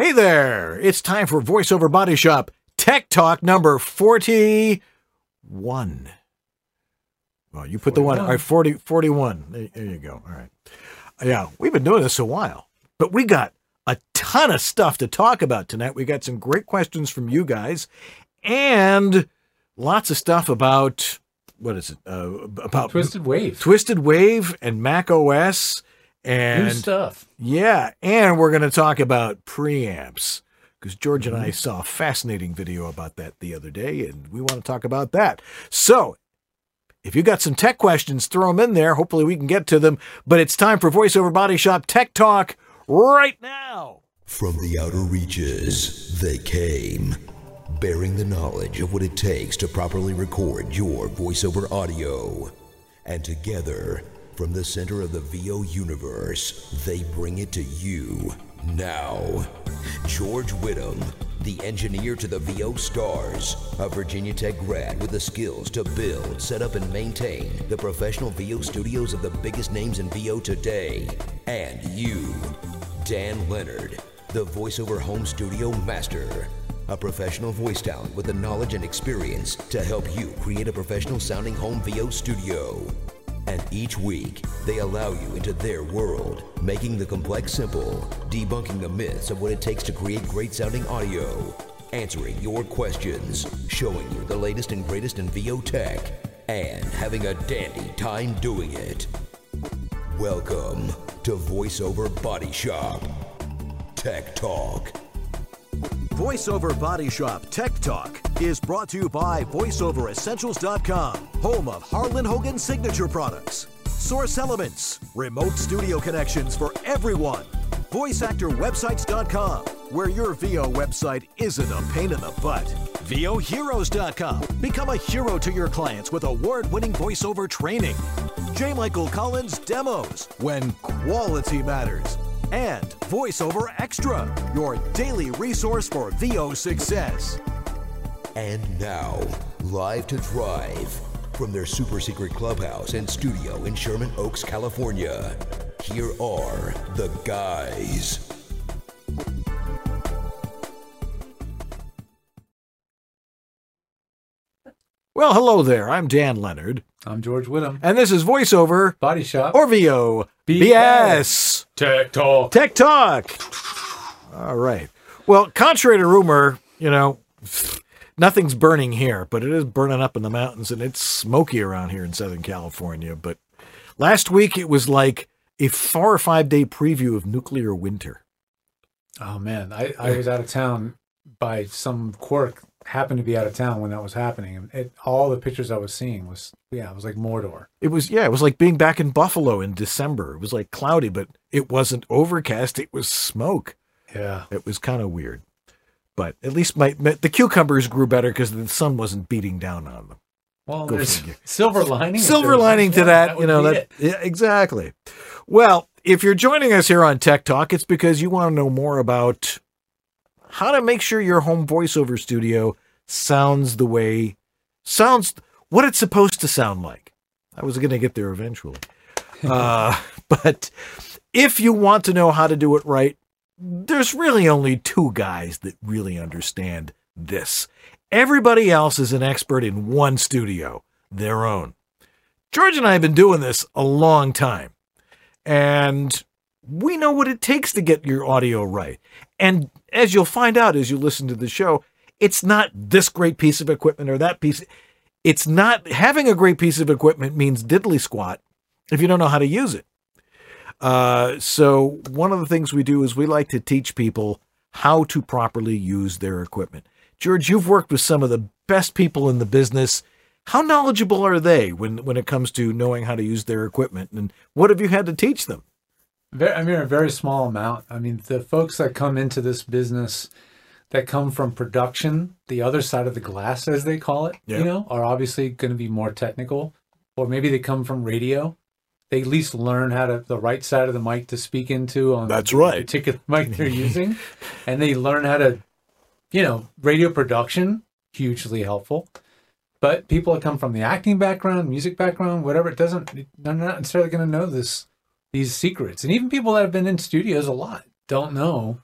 Hey there! It's time for VoiceOver Body Shop Tech Talk number 41. Well, you put 41. The one, all right, 41. There you go. All right. Yeah, we've been doing this a while, but we got a ton of stuff to talk about tonight. We got some great questions from you guys and lots of stuff about, what is it? About Twisted Wave. Twisted Wave and Mac OS. And new stuff. Yeah, and we're going to talk about preamps because George and I saw a fascinating video about that the other day, and we want to talk about that. So if you got some tech questions, throw them in there. Hopefully we can get to them. But it's time for VoiceOver Body Shop Tech Talk right now. From the outer reaches, they came, bearing the knowledge of what it takes to properly record your voiceover audio. And together, from the center of the VO universe, they bring it to you now. George Whittam, the engineer to the VO stars, a Virginia Tech grad with the skills to build, set up, and maintain the professional VO studios of the biggest names in VO today. And you, Dan Leonard, the voiceover home studio master, a professional voice talent with the knowledge and experience to help you create a professional sounding home VO studio. And each week, they allow you into their world, making the complex simple, debunking the myths of what it takes to create great-sounding audio, answering your questions, showing you the latest and greatest in VO tech, and having a dandy time doing it. Welcome to VoiceOver Body Shop Tech Talk. VoiceOver Body Shop Tech Talk is brought to you by VoiceOverEssentials.com, home of Harlan Hogan signature products, Source Elements, remote studio connections for everyone, VoiceActorWebsites.com, where your VO website isn't a pain in the butt, VOHeroes.com, become a hero to your clients with award-winning voiceover training, J. Michael Collins Demos, when quality matters, and VoiceOver Extra, your daily resource for VO success. And now, live to drive from their super secret clubhouse and studio in Sherman Oaks, California, here are the guys. Well, hello there. I'm Dan Leonard. I'm George Whittam. And this is VoiceOver Body Shop. or VO BS. Tech Talk. Tech Talk. All right. Well, contrary to rumor, nothing's burning here, but it is burning up in the mountains, and it's smoky around here in Southern California. But last week, it was like a 4 or 5 day preview of nuclear winter. Oh, man. I was out of town by some quirk. Happened to be out of town when that was happening. And all the pictures I was seeing was, it was like Mordor. It was like being back in Buffalo in December. It was like cloudy, but it wasn't overcast. It was smoke. Yeah. It was kind of weird. But at least the cucumbers grew better because the sun wasn't beating down on them. Well, there's silver lining. Silver lining to that, yeah, exactly. Well, if you're joining us here on Tech Talk, it's because you want to know more about how to make sure your home voiceover studio sounds what it's supposed to sound like. I was going to get there eventually. But if you want to know how to do it right, there's really only 2 guys that really understand this. Everybody else is an expert in one studio, their own. George and I have been doing this a long time, and we know what it takes to get your audio right. And as you'll find out as you listen to the show, it's not this great piece of equipment or that piece. It's not having a great piece of equipment means diddly squat if you don't know how to use it. So one of the things we do is we like to teach people how to properly use their equipment. George, you've worked with some of the best people in the business. How knowledgeable are they when it comes to knowing how to use their equipment? And what have you had to teach them? A very small amount. I mean, the folks that come into this business that come from production, the other side of the glass, as they call it, are obviously going to be more technical. Or maybe they come from radio. They at least learn the right side of the mic to speak into on the particular mic they're using. And they learn how to, radio production, hugely helpful. But people that come from the acting background, music background, whatever, they're not necessarily going to know these secrets. And even people that have been in studios a lot don't know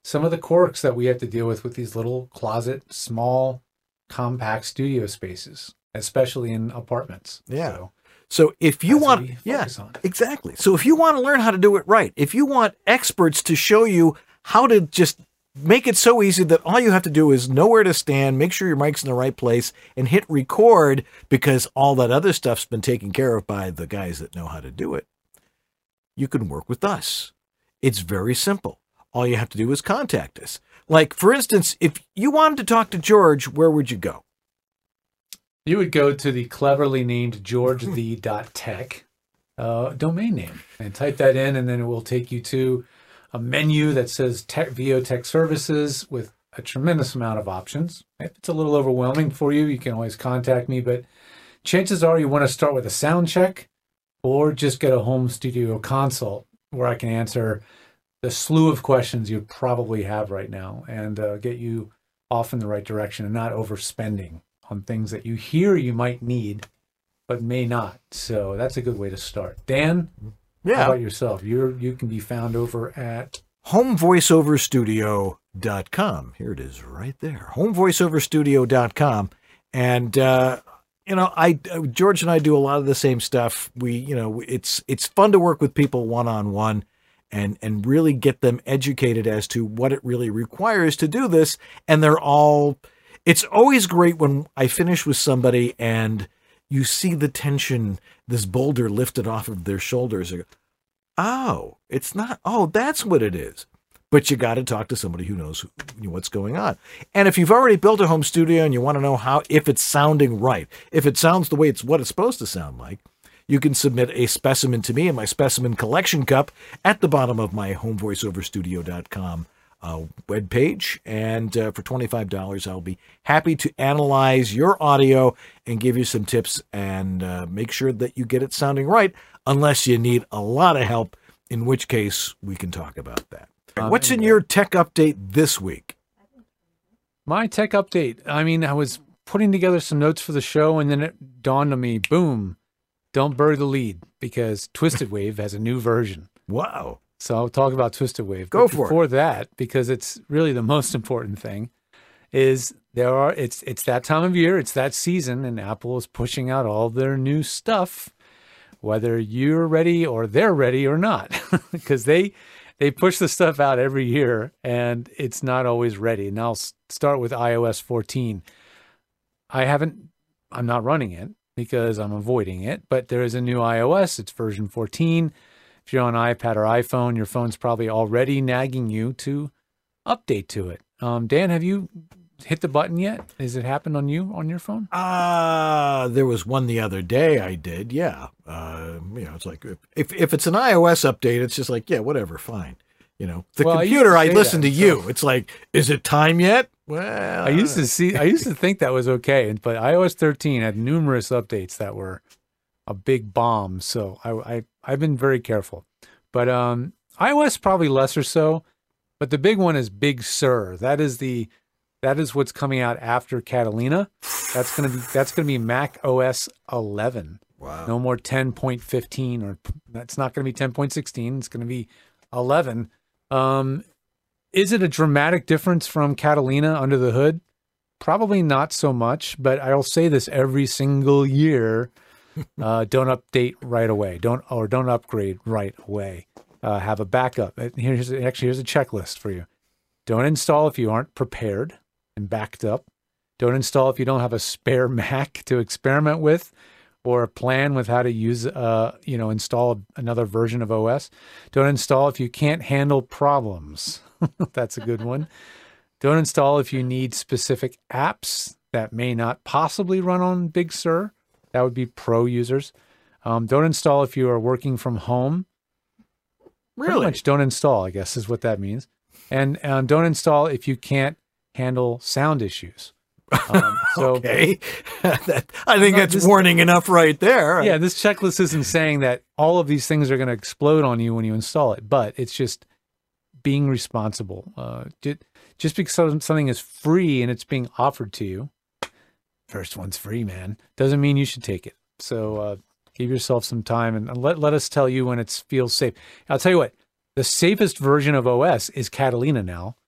some of the quirks that we have to deal with these little closet, small, compact studio spaces, especially in apartments. Yeah. So if you want, exactly. So if you want to learn how to do it right, if you want experts to show you how to just make it so easy that all you have to do is know where to stand, make sure your mic's in the right place, and hit record, because all that other stuff's been taken care of by the guys that know how to do it, you can work with us. It's very simple. All you have to do is contact us. Like, for instance, if you wanted to talk to George, where would you go? You would go to the cleverly named georgethe.tech domain name and type that in, and then it will take you to a menu that says VO Tech Services with a tremendous amount of options. If it's a little overwhelming for you, you can always contact me, but chances are you want to start with a sound check or just get a home studio consult where I can answer the slew of questions you probably have right now and get you off in the right direction and not overspending on things that you hear you might need but may not. So that's a good way to start. Dan? Yeah. How about yourself? You can be found over at homevoiceoverstudio.com. Here it is right there. homevoiceoverstudio.com. And, George and I do a lot of the same stuff. It's fun to work with people one-on-one and really get them educated as to what it really requires to do this. And it's always great when I finish with somebody and you see the tension, this boulder lifted off of their shoulders. Oh, it's not. Oh, that's what it is. But you got to talk to somebody who knows what's going on. And if you've already built a home studio and you want to know if it's sounding right, if it sounds the way what it's supposed to sound like, you can submit a specimen to me in my specimen collection cup at the bottom of my homevoiceoverstudio.com webpage. And for $25, I'll be happy to analyze your audio and give you some tips and make sure that you get it sounding right, unless you need a lot of help, in which case we can talk about that. What's in your tech update this week? My tech update. I was putting together some notes for the show, and then it dawned on me, boom, don't bury the lead, because Twisted Wave has a new version. Wow. So I'll talk about Twisted Wave. Go for it. Before that, because it's really the most important thing, is it's that time of year, it's that season, and Apple is pushing out all their new stuff, whether you're ready or they're ready or not, because they push the stuff out every year and it's not always ready. And I'll start with iOS 14. I'm not running it because I'm avoiding it, but there is a new iOS. It's version 14. If you're on iPad or iPhone, your phone's probably already nagging you to update to it. Dan, have you hit the button yet? Has it happened on your phone? There was one the other day I did. Yeah. It's like, if it's an iOS update, it's just like, yeah, whatever. Fine. Computer, I listen to you. It's like, is it time yet? Well, I used to think that was okay. But iOS 13 had numerous updates that were a big bomb. So I've been very careful, but, iOS probably less or so, but the big one is Big Sur. That is what's coming out after Catalina. That's going to be Mac OS 11. Wow. No more 10.15, or that's not going to be 10.16. It's going to be 11. Is it a dramatic difference from Catalina under the hood? Probably not so much, but I'll say this every single year. Don't update right away. Don't upgrade right away. Have a backup. Here's a checklist for you. Don't install if you aren't prepared and backed up. Don't install if you don't have a spare Mac to experiment with, or a plan with how to use, install another version of OS. Don't install if you can't handle problems. That's a good one. Don't install if you need specific apps that may not possibly run on Big Sur. That would be pro users. Don't install if you are working from home. Really? Pretty much don't install, I guess, is what that means. And don't install if you can't handle sound issues. Okay. I think that's warning enough right there. Yeah, this checklist isn't saying that all of these things are going to explode on you when you install it, but it's just being responsible. Just because something is free and it's being offered to you, first one's free, man, doesn't mean you should take it. So give yourself some time and let us tell you when it feels safe. I'll tell you what, the safest version of OS is Catalina now.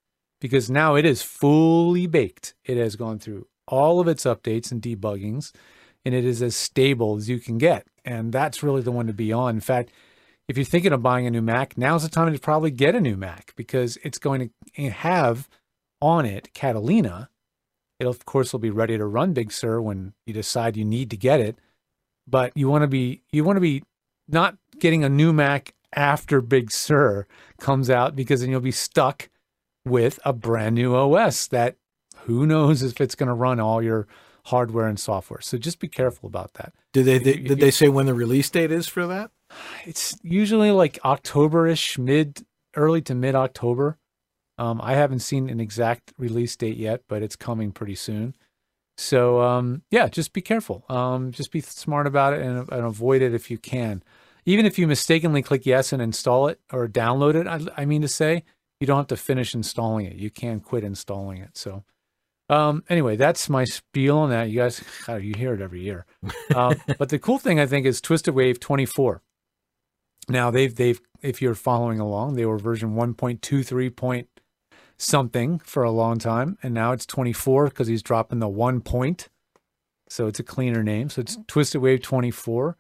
because now it is fully baked. It has gone through all of its updates and debuggings, and it is as stable as you can get. And that's really the one to be on. In fact, if you're thinking of buying a new Mac, now's the time to probably get a new Mac, because it's going to have on it Catalina. It, of course, will be ready to run Big Sur when you decide you need to get it. But you want to be not getting a new Mac after Big Sur comes out, because then you'll be stuck with a brand new OS that who knows if it's going to run all your hardware and software. So just be careful about that. Did they say when the release date is for that? It's usually like October-ish, early to mid-October. I haven't seen an exact release date yet, but it's coming pretty soon. So yeah, just be careful. Just be smart about it and avoid it if you can. Even if you mistakenly click yes and install it or download it, I mean to say, you don't have to finish installing it. You can quit installing it. So anyway, that's my spiel on that. You guys, God, you hear it every year. But the cool thing, I think, is Twisted Wave 24. Now, they've if you're following along, they were version 1.23 point something for a long time, and now it's 24 because he's dropping the 1 point. So it's a cleaner name. So it's Twisted Wave 24.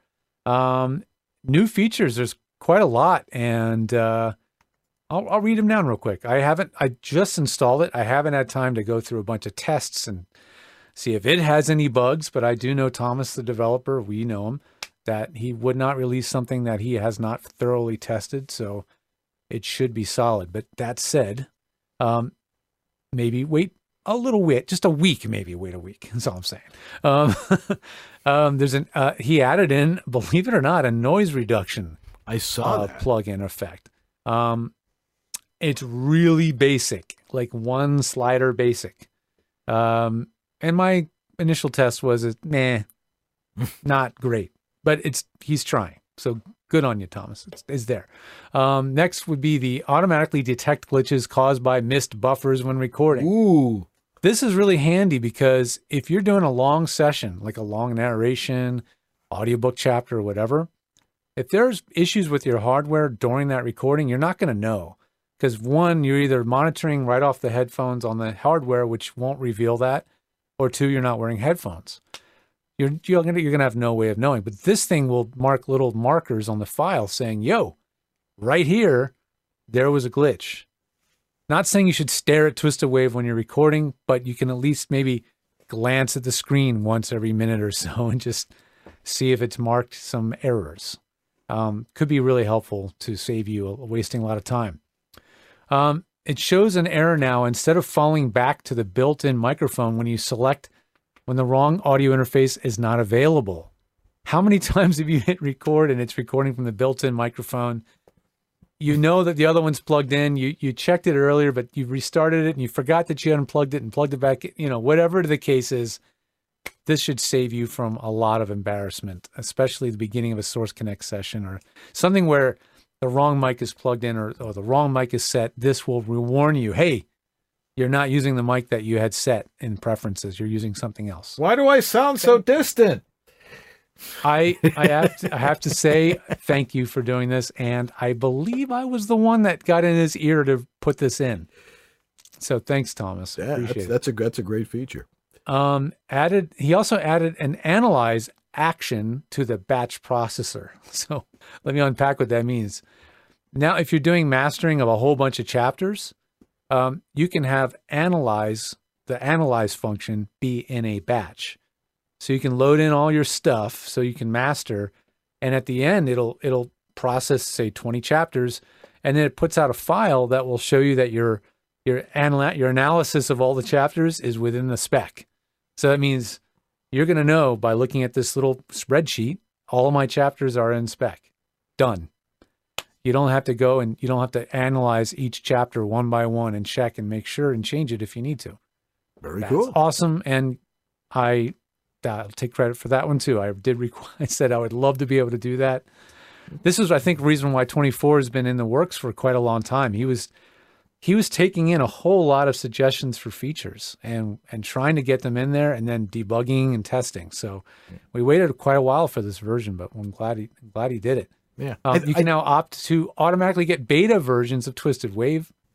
New features, there's quite a lot, and I'll read them down real quick. I just installed it. I haven't had time to go through a bunch of tests and see if it has any bugs, but I do know Thomas, the developer, we know him, that he would not release something that he has not thoroughly tested, so it should be solid. But that said, maybe wait a little bit, just a week, maybe wait a week. That's all I'm saying. There's he added in, believe it or not, a noise reduction. I saw that plugin effect. It's really basic, like one slider basic. And my initial test was, not great, but he's trying. So good on you, Thomas. It's there. Next would be the automatically detect glitches caused by missed buffers when recording. Ooh. This is really handy because if you're doing a long session, like a long narration, audiobook chapter, or whatever, if there's issues with your hardware during that recording, you're not going to know. Because one, you're either monitoring right off the headphones on the hardware, which won't reveal that, or two, you're not wearing headphones. You're gonna have no way of knowing. But this thing will mark little markers on the file saying, yo, right here, there was a glitch. Not saying you should stare at Twisted Wave when you're recording, but you can at least maybe glance at the screen once every minute or so and just see if it's marked some errors. Could be really helpful to save you wasting a lot of time. It shows an error now instead of falling back to the built-in microphone when the wrong audio interface is not available. How many times have you hit record and it's recording from the built-in microphone? You know that the other one's plugged in. You checked it earlier, but you restarted it and you forgot that you unplugged it and plugged it back in. Whatever the case is, this should save you from a lot of embarrassment, especially the beginning of a Source Connect session or something where the wrong mic is plugged in or the wrong mic is set. This will warn you, hey, you're not using the mic that you had set in preferences. You're using something else. Why do I sound so distant? I have to say thank you for doing this, and I believe I was the one that got in his ear to put this in. So thanks, Thomas. Yeah, appreciate that's a great feature. He also added an analyze action to the batch processor. So let me unpack what that means. Now, if you're doing mastering of a whole bunch of chapters, you can have the analyze function be in a batch. So you can load in all your stuff so you can master, and at the end it'll process, say, 20 chapters, and then it puts out a file that will show you that your analysis of all the chapters is within the spec. So that means you're going to know by looking at this little spreadsheet, all of my chapters are in spec. Done. You don't have to go and you don't have to analyze each chapter one by one and check and make sure and change it if you need to. Very cool. That's awesome. And I'll take credit for that one too. I said I would love to be able to do that. This is, I think, the reason why 24 has been in the works for quite a long time. He was taking in a whole lot of suggestions for features and trying to get them in there and then debugging and testing. So we waited quite a while for this version, but I'm glad he did it. Yeah. You can now opt to automatically get beta versions of Twisted Wave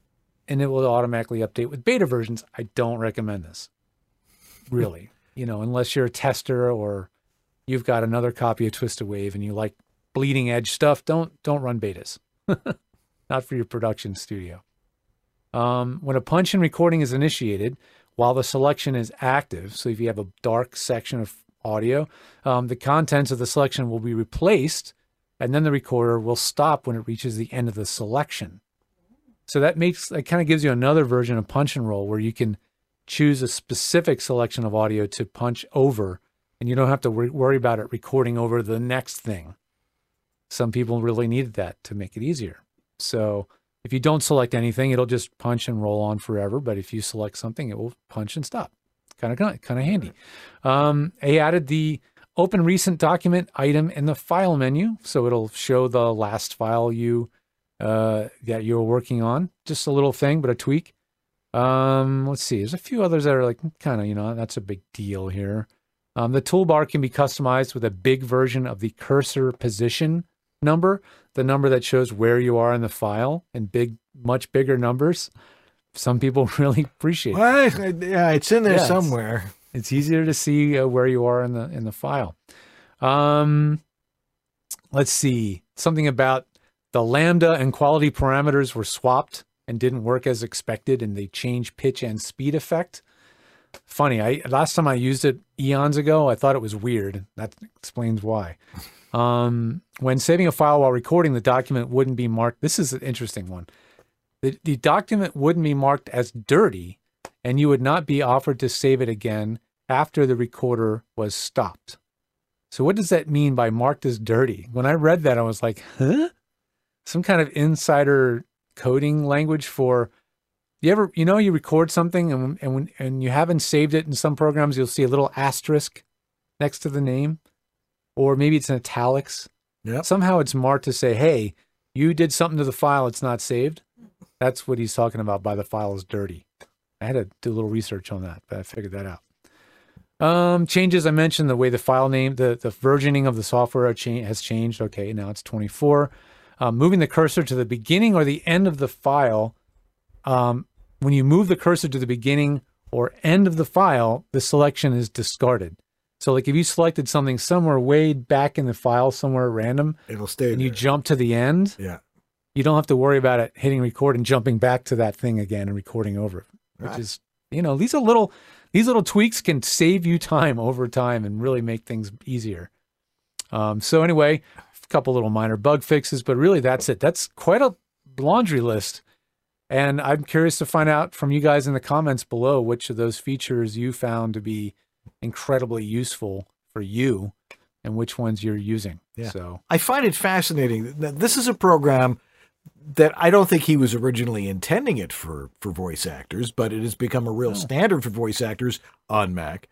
and it will automatically update with beta versions. I don't recommend this, really. Unless you're a tester or you've got another copy of Twisted Wave and you like bleeding edge stuff, don't run betas. Not for your production studio. When a punch-in recording is initiated, while the selection is active, so if you have a dark section of audio, the contents of the selection will be replaced, and then the recorder will stop when it reaches the end of the selection. So that kind of gives you another version of punch and roll where you can choose a specific selection of audio to punch over, and you don't have to worry about it recording over the next thing. Some people really needed that to make it easier. So if you don't select anything, it'll just punch and roll on forever. But if you select something, it will punch and stop. Kind of handy. They added the Open Recent Document item in the File menu, so it'll show the last file that you're working on. Just a little thing, but a tweak. Let's see. There's a few others that are like kind of, that's a big deal here. The toolbar can be customized with a big version of the cursor position number, the number that shows where you are in the file, and much bigger numbers. Some people really appreciate it. Yeah, it's in there somewhere. It's easier to see where you are in the file. Let's see. Something about the lambda and quality parameters were swapped and didn't work as expected, and they changed pitch and speed effect. Funny, last time I used it eons ago, I thought it was weird. That explains why. When saving a file while recording, the document wouldn't be marked. This is an interesting one. The document wouldn't be marked as dirty, and you would not be offered to save it again after the recorder was stopped. So what does that mean by marked as dirty? When I read that, I was like, huh? Some kind of insider coding language for, you record something and you haven't saved it in some programs, you'll see a little asterisk next to the name, or maybe it's in italics. Yep. Somehow it's marked to say, hey, you did something to the file, it's not saved. That's what he's talking about by the file is dirty. I had to do a little research on that, but I figured that out. Changes, I mentioned the way the file name, the versioning of the software has changed. Okay, now it's 24. Moving the cursor to the beginning or the end of the file. When you move the cursor to the beginning or end of the file, the selection is discarded. So like if you selected something somewhere way back in the file, somewhere random, it'll stay and there. You jump to the end, you don't have to worry about it hitting record and jumping back to that thing again and recording over it, which is, these little tweaks can save you time over time and really make things easier. So anyway, a couple little minor bug fixes, but really that's it. That's quite a laundry list. And I'm curious to find out from you guys in the comments below which of those features you found to be incredibly useful for you and which ones you're using. Yeah. So I find it fascinating that this is a program that I don't think he was originally intending it for voice actors, but it has become a real standard for voice actors on Mac.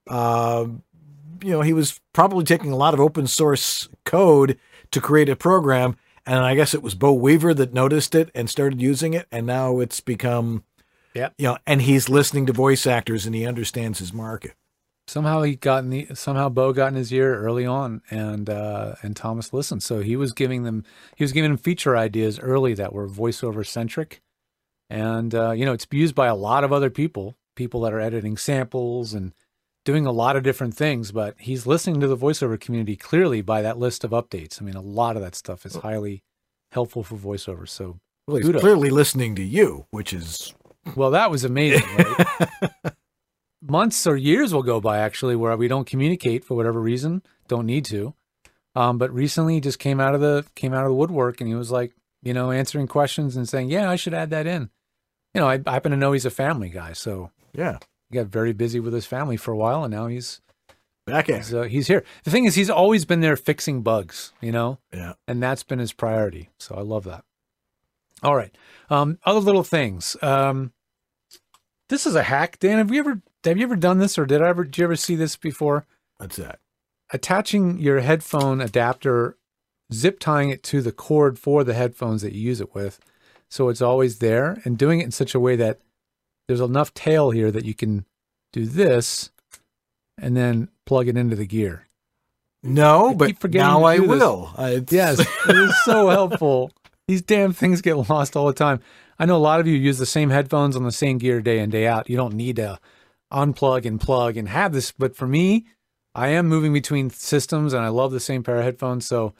He was probably taking a lot of open source code to create a program, and I guess it was Bo Weaver that noticed it and started using it, and now it's become, and he's listening to voice actors and he understands his market. Somehow Bo got in his ear early on, and Thomas listened. So he was giving them feature ideas early that were voiceover centric, and it's used by a lot of other people that are editing samples and doing a lot of different things. But he's listening to the voiceover community clearly by that list of updates. I mean, a lot of that stuff is highly helpful for voiceover. So he's clearly listening to you, which is that was amazing. Right? Months or years will go by actually where we don't communicate for whatever reason, don't need to. But recently he just came out of the woodwork and he was like, answering questions and saying, yeah, I should add that in. I happen to know he's a family guy. So yeah, he got very busy with his family for a while and now he's back in. He's here. The thing is, he's always been there fixing bugs, Yeah. And that's been his priority. So I love that. All right. Other little things. This is a hack. Dan, have you ever done this, or did you ever see this before? What's that? Attaching your headphone adapter, zip tying it to the cord for the headphones that you use it with, so it's always there, and doing it in such a way that there's enough tail here that you can do this and then plug it into the gear. No, but now I will. Yes, it is so helpful. These damn things get lost all the time. I know a lot of you use the same headphones on the same gear day in, day out. You don't need to unplug and plug and have this. But for me, I am moving between systems and I love the same pair of headphones. So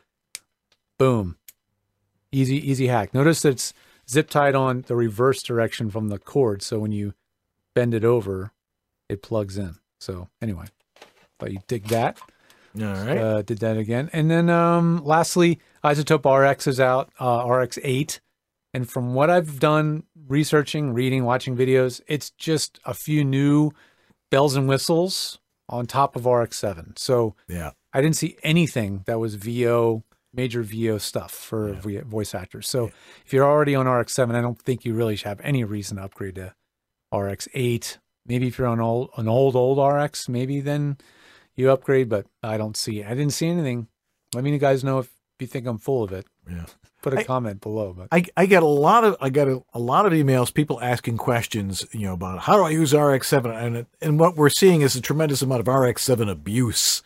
boom, easy hack. Notice that it's zip tied on the reverse direction from the cord. So when you bend it over, it plugs in. So anyway, thought you dig that. All right. Did that again. And then lastly, Isotope RX is out, RX8. And from what I've done, researching, reading, watching videos, it's just a few new bells and whistles on top of RX7. So Yeah. I didn't see anything that was VO, major VO stuff for voice actors. So if you're already on RX7, I don't think you really should have any reason to upgrade to RX8. Maybe if you're on an old RX, maybe then you upgrade, but I didn't see anything. Let me guys know if you think I'm full of it. Yeah. Put a comment below. But I get a lot of emails, people asking questions, about how do I use RX7, and what we're seeing is a tremendous amount of RX7 abuse.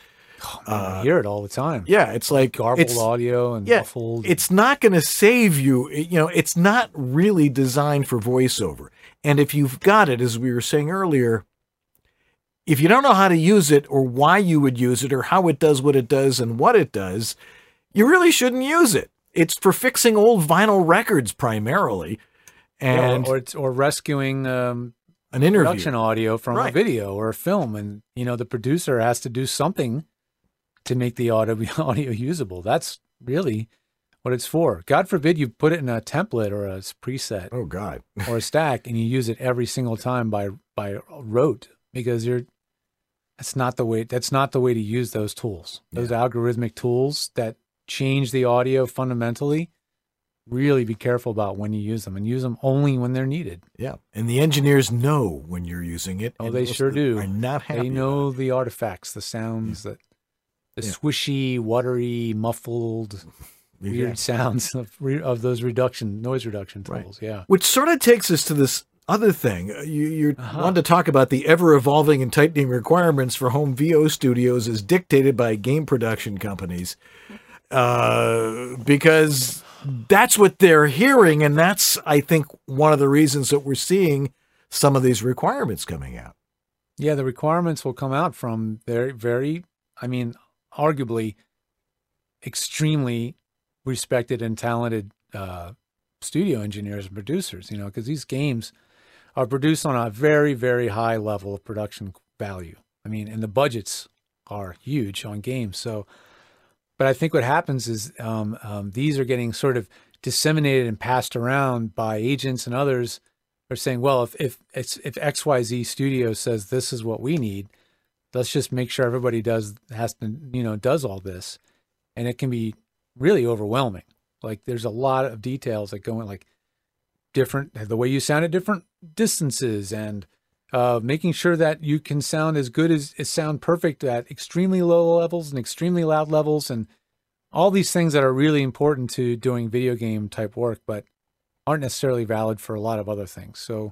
I hear it all the time. Yeah, it's like garbled audio and muffled. It's not going to save you. It's not really designed for voiceover. And if you've got it, as we were saying earlier, if you don't know how to use it or why you would use it or how it does what it does and what it does, you really shouldn't use it. It's for fixing old vinyl records primarily, and or rescuing an interview production audio from a video or a film, and the producer has to do something to make the audio usable. That's really what it's for. God forbid you put it in a template or a preset. Oh God, or a stack, and you use it every single time by rote, because that's not the way to use those tools. Those algorithmic tools that change the audio fundamentally. Really be careful about when you use them, and use them only when they're needed. Yeah, and the engineers know when you're using it. Oh, they sure do. Are not happy. They know the artifacts, the sounds, the swishy, watery, muffled, weird sounds of those noise reduction tools. Yeah, which sort of takes us to this other thing. You want to talk about the ever-evolving and tightening requirements for home VO studios as dictated by game production companies. Because that's what they're hearing, and that's, I think, one of the reasons that we're seeing some of these requirements coming out. Yeah, the requirements will come out from arguably extremely respected and talented studio engineers and producers, because these games are produced on a very, very high level of production value. And the budgets are huge on games. So, but I think what happens is these are getting sort of disseminated and passed around by agents and others. Are saying, well, if XYZ Studio says this is what we need, let's just make sure everybody does all this, and it can be really overwhelming. Like there's a lot of details that go in, like the way you sound at different distances, and making sure that you can sound as good as sound perfect at extremely low levels and extremely loud levels, and all these things that are really important to doing video game type work, but aren't necessarily valid for a lot of other things. So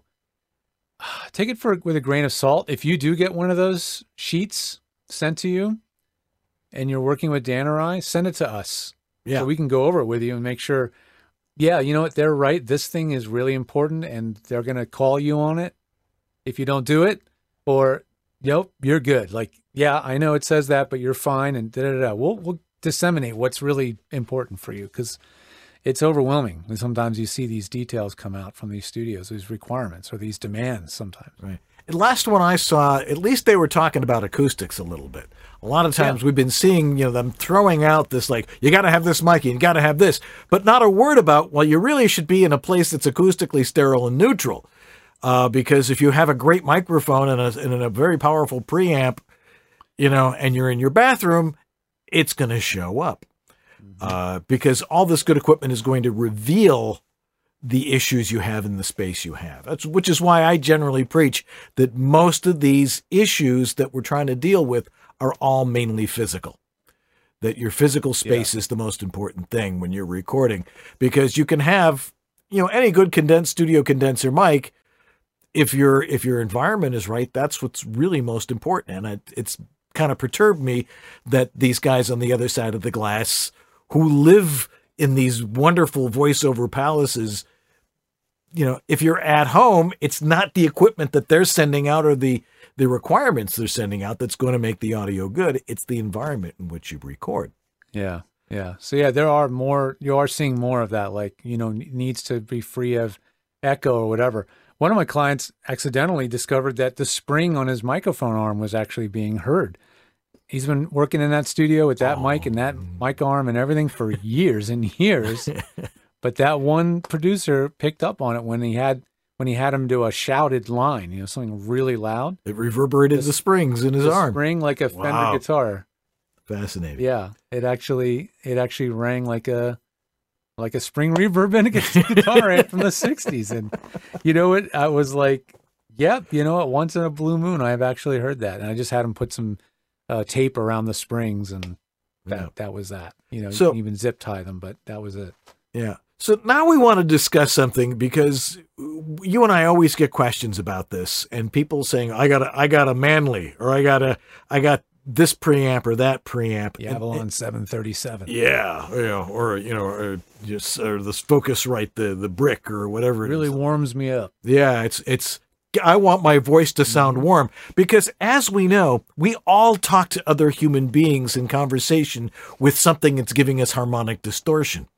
take it with a grain of salt. If you do get one of those sheets sent to you and you're working with Dan or I, send it to us. Yeah. So we can go over it with you and make sure, you know what, they're right. This thing is really important, and they're going to call you on it if you don't do it, or, you're good. Like, I know it says that, but you're fine, and da-da-da. We'll disseminate what's really important for you, because it's overwhelming. And sometimes you see these details come out from these studios, these requirements or these demands sometimes. Right. The last one I saw, at least they were talking about acoustics a little bit. A lot of times we've been seeing, them throwing out this, like, you got to have this mic, you got to have this, but not a word about, well, you really should be in a place that's acoustically sterile and neutral. Because if you have a great microphone and a very powerful preamp, and you're in your bathroom, it's going to show up. Because all this good equipment is going to reveal the issues you have in the space you have. Which is why I generally preach that most of these issues that we're trying to deal with are all mainly physical. That your physical space is the most important thing when you're recording, because you can have, any good studio condenser mic. If your environment is right, that's what's really most important. And it's kind of perturbed me that these guys on the other side of the glass who live in these wonderful voiceover palaces if you're at home, it's not the equipment that they're sending out or the requirements they're sending out that's going to make the audio good. It's the environment in which you record. Yeah. Yeah. So yeah, you are seeing more of that, like, needs to be free of echo or whatever. One of my clients accidentally discovered that the spring on his microphone arm was actually being heard. He's been working in that studio with that mic and that mic arm and everything for years and years. But that one producer picked up on it when he had him do a shouted line, something really loud. It reverberated the springs in his arm. Spring like a Fender guitar. Fascinating. Yeah, it actually rang like a spring reverb in a guitar amp from the 60s. And you know what? I was like, yep, once in a blue moon, I've actually heard that. And I just had him put some tape around the springs, and that was that. You can even zip tie them, but that was it. Yeah. So now we want to discuss something, because you and I always get questions about this, and people saying, I got a Manley, or I got this preamp or that preamp. The Avalon 737. Yeah. Or just this Focusrite, the brick or whatever. It really warms me up. Yeah. I want my voice to sound warm, because as we know, we all talk to other human beings in conversation with something that's giving us harmonic distortion.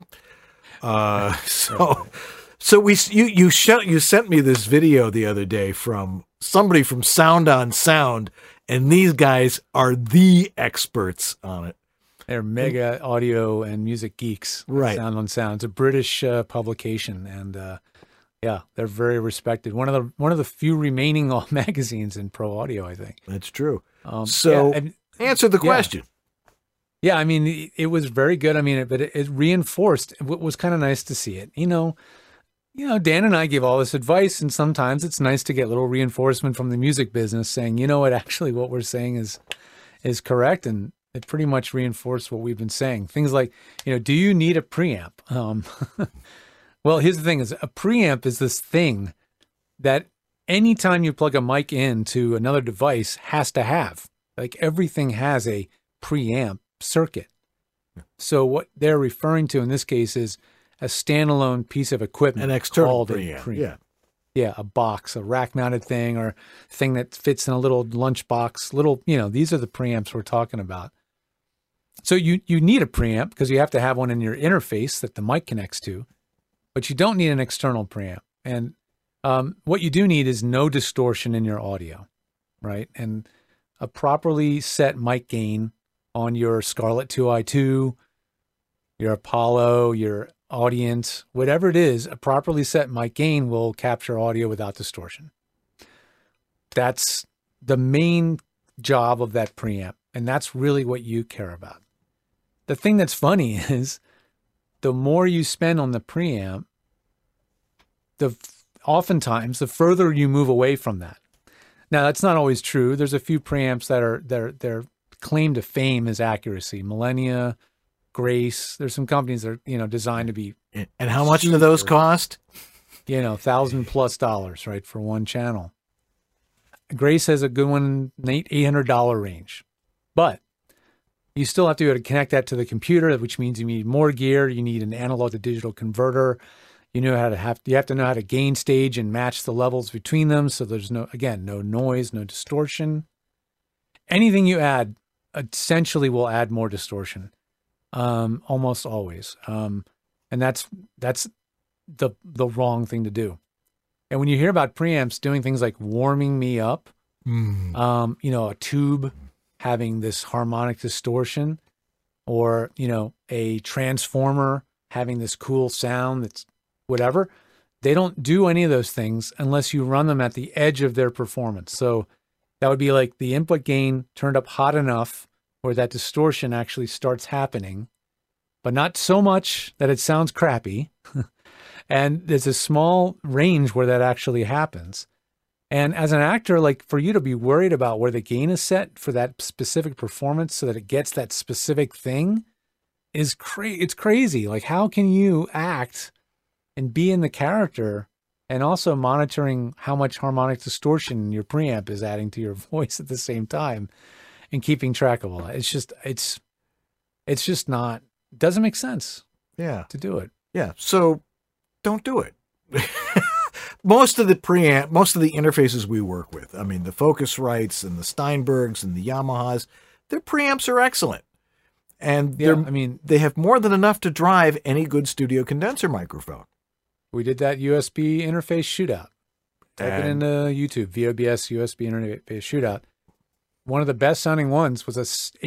So you sent me this video the other day from somebody from Sound on Sound, and these guys are the experts on it. They're mega audio and music geeks. Right. Sound on Sound. It's a British publication, and they're very respected. One of the few remaining magazines in pro audio, I think. That's true. Answer the question. Yeah, I mean, it was very good. I mean, but it reinforced. It was kind of nice to see it. Dan and I give all this advice, and sometimes it's nice to get little reinforcement from the music business saying, actually what we're saying is correct, and it pretty much reinforced what we've been saying. Things like, do you need a preamp? Well, here's the thing: is a preamp is this thing that anytime you plug a mic into another device has to have. Like, everything has a preamp circuit. So what they're referring to in this case is a standalone piece of equipment, an external preamp. Yeah, a box, a rack-mounted thing, or thing that fits in a little lunchbox. These are the preamps we're talking about. So you need a preamp because you have to have one in your interface that the mic connects to, but you don't need an external preamp. And what you do need is no distortion in your audio, right? And a properly set mic gain on your Scarlett 2i2, your Apollo, your Audience, whatever it is, a properly set mic gain will capture audio without distortion. That's the main job of that preamp, and that's really what you care about. The thing that's funny is the more you spend on the preamp, oftentimes the further you move away from that. Now, that's not always true. There's a few preamps that are their claim to fame is accuracy. Millennia, Grace. There's some companies that are, designed to be. And how much do those cost? $1,000+ right, for one channel. Grace has a good one, $800 range, but you still have to be able to connect that to the computer, which means you need more gear. You need an analog to digital converter. You have to know how to gain stage and match the levels between them. So there's no noise, no distortion. Anything you add essentially will add more distortion, almost always. And that's the wrong thing to do. And when you hear about preamps doing things like warming me up, a tube having this harmonic distortion, or, a transformer having this cool sound that's whatever, they don't do any of those things unless you run them at the edge of their performance. So that would be like the input gain turned up hot enough where that distortion actually starts happening, but not so much that it sounds crappy. And there's a small range where that actually happens. And as an actor, like, for you to be worried about where the gain is set for that specific performance so that it gets that specific thing is it's crazy. Like, how can you act and be in the character and also monitoring how much harmonic distortion your preamp is adding to your voice at the same time and keeping track of all that? It's just not, doesn't make sense. Yeah. To do it. Yeah. So don't do it. most of the interfaces we work with, I mean, the Focusrites and the Steinbergs and the Yamahas, their preamps are excellent. And they have more than enough to drive any good studio condenser microphone. We did that USB interface shootout. Type it into YouTube, VOBS USB interface shootout. One of the best sounding ones was a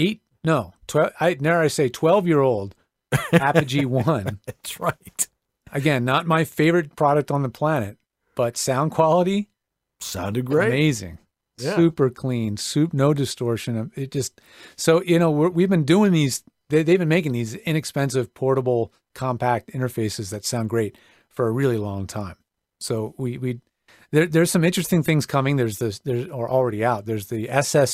12-year-old Apogee 1. That's right. Again, not my favorite product on the planet, but sound quality sounded great. Amazing. Yeah. Super clean, no distortion. It just, so, we've been doing these, they've been making these inexpensive, portable, compact interfaces that sound great for a really long time. So there's some interesting things coming. There's already out. There's the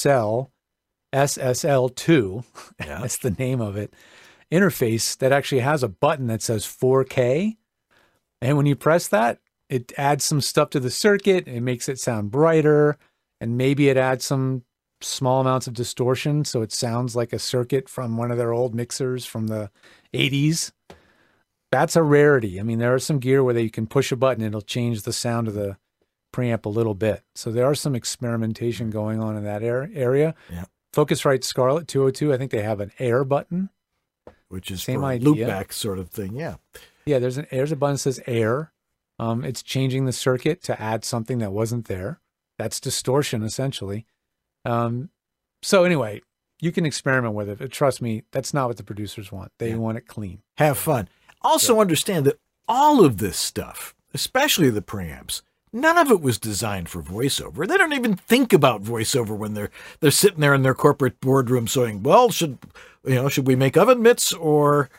SSL2, that's the name of it, interface that actually has a button that says 4K. And when you press that, it adds some stuff to the circuit. It makes it sound brighter. And maybe it adds some small amounts of distortion, so it sounds like a circuit from one of their old mixers from the 80s. That's a rarity. I mean, there are some gear where you can push a button, it'll change the sound of the preamp a little bit. So there are some experimentation going on in that area. Yeah. Focusrite Scarlett 202, I think they have an air button. Which is same idea. Loopback sort of thing, yeah. Yeah, there's a button that says air. It's changing the circuit to add something that wasn't there. That's distortion, essentially. So anyway, you can experiment with it. But trust me, that's not what the producers want. They want it clean. Have fun. Also understand that all of this stuff, especially the preamps, none of it was designed for voiceover. They don't even think about voiceover when they're sitting there in their corporate boardroom saying, well, should we make oven mitts or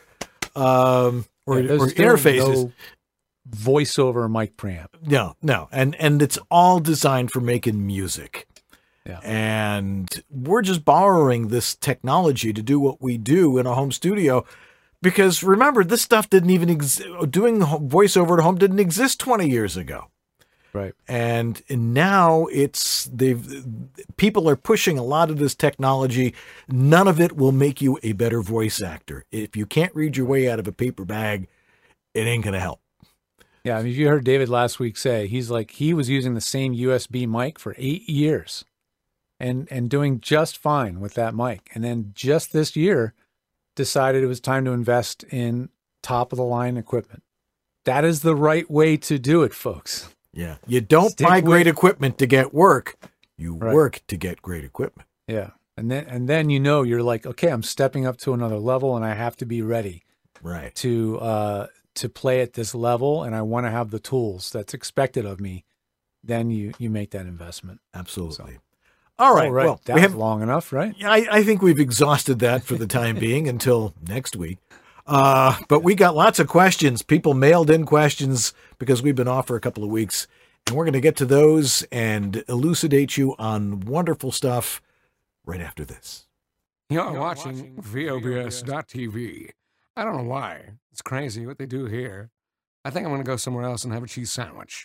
interfaces? No voiceover mic preamp. No. And it's all designed for making music. Yeah. And we're just borrowing this technology to do what we do in a home studio. Because remember, this stuff didn't even doing voiceover at home didn't exist 20 years ago. Right. And now people are pushing a lot of this technology. None of it will make you a better voice actor. If you can't read your way out of a paper bag, it ain't going to help. Yeah, I mean, you heard David last week say he was using the same USB mic for 8 years and doing just fine with that mic. And then just this year decided it was time to invest in top of the line equipment. That is the right way to do it, folks. Yeah. You don't buy great equipment to get work. You work to get great equipment. Yeah. And then you're like, okay, I'm stepping up to another level and I have to be ready. Right. To play at this level, and I want to have the tools that's expected of me, then you make that investment. Absolutely. So. All right. Well, that was long enough, right? I think we've exhausted that for the time being until next week. But we got lots of questions. People mailed in questions because we've been off for a couple of weeks, and we're going to get to those and elucidate you on wonderful stuff right after this. You're watching VOBS.TV. I don't know why. It's crazy what they do here. I think I'm going to go somewhere else and have a cheese sandwich.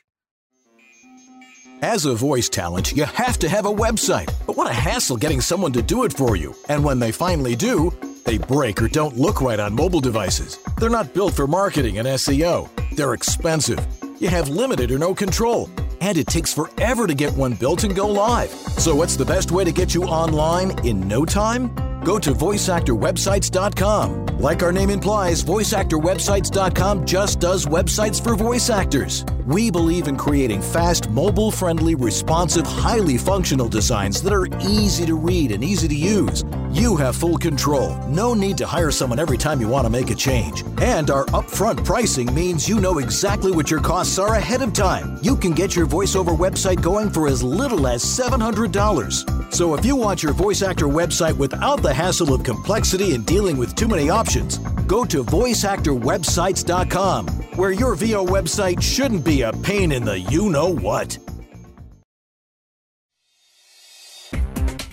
As a voice talent, you have to have a website. But what a hassle getting someone to do it for you. And when they finally do, they break or don't look right on mobile devices. They're not built for marketing and SEO. They're expensive. You have limited or no control. And it takes forever to get one built and go live. So what's the best way to get you online in no time? Go to voiceactorwebsites.com. Like our name implies, voiceactorwebsites.com just does websites for voice actors. We believe in creating fast, mobile-friendly, responsive, highly functional designs that are easy to read and easy to use. You have full control. No need to hire someone every time you want to make a change. And our upfront pricing means you know exactly what your costs are ahead of time. You can get your voiceover website going for as little as $700. So if you want your voice actor website without the hassle of complexity and dealing with too many options, go to voiceactorwebsites.com, where your VO website shouldn't be a pain in the you-know-what.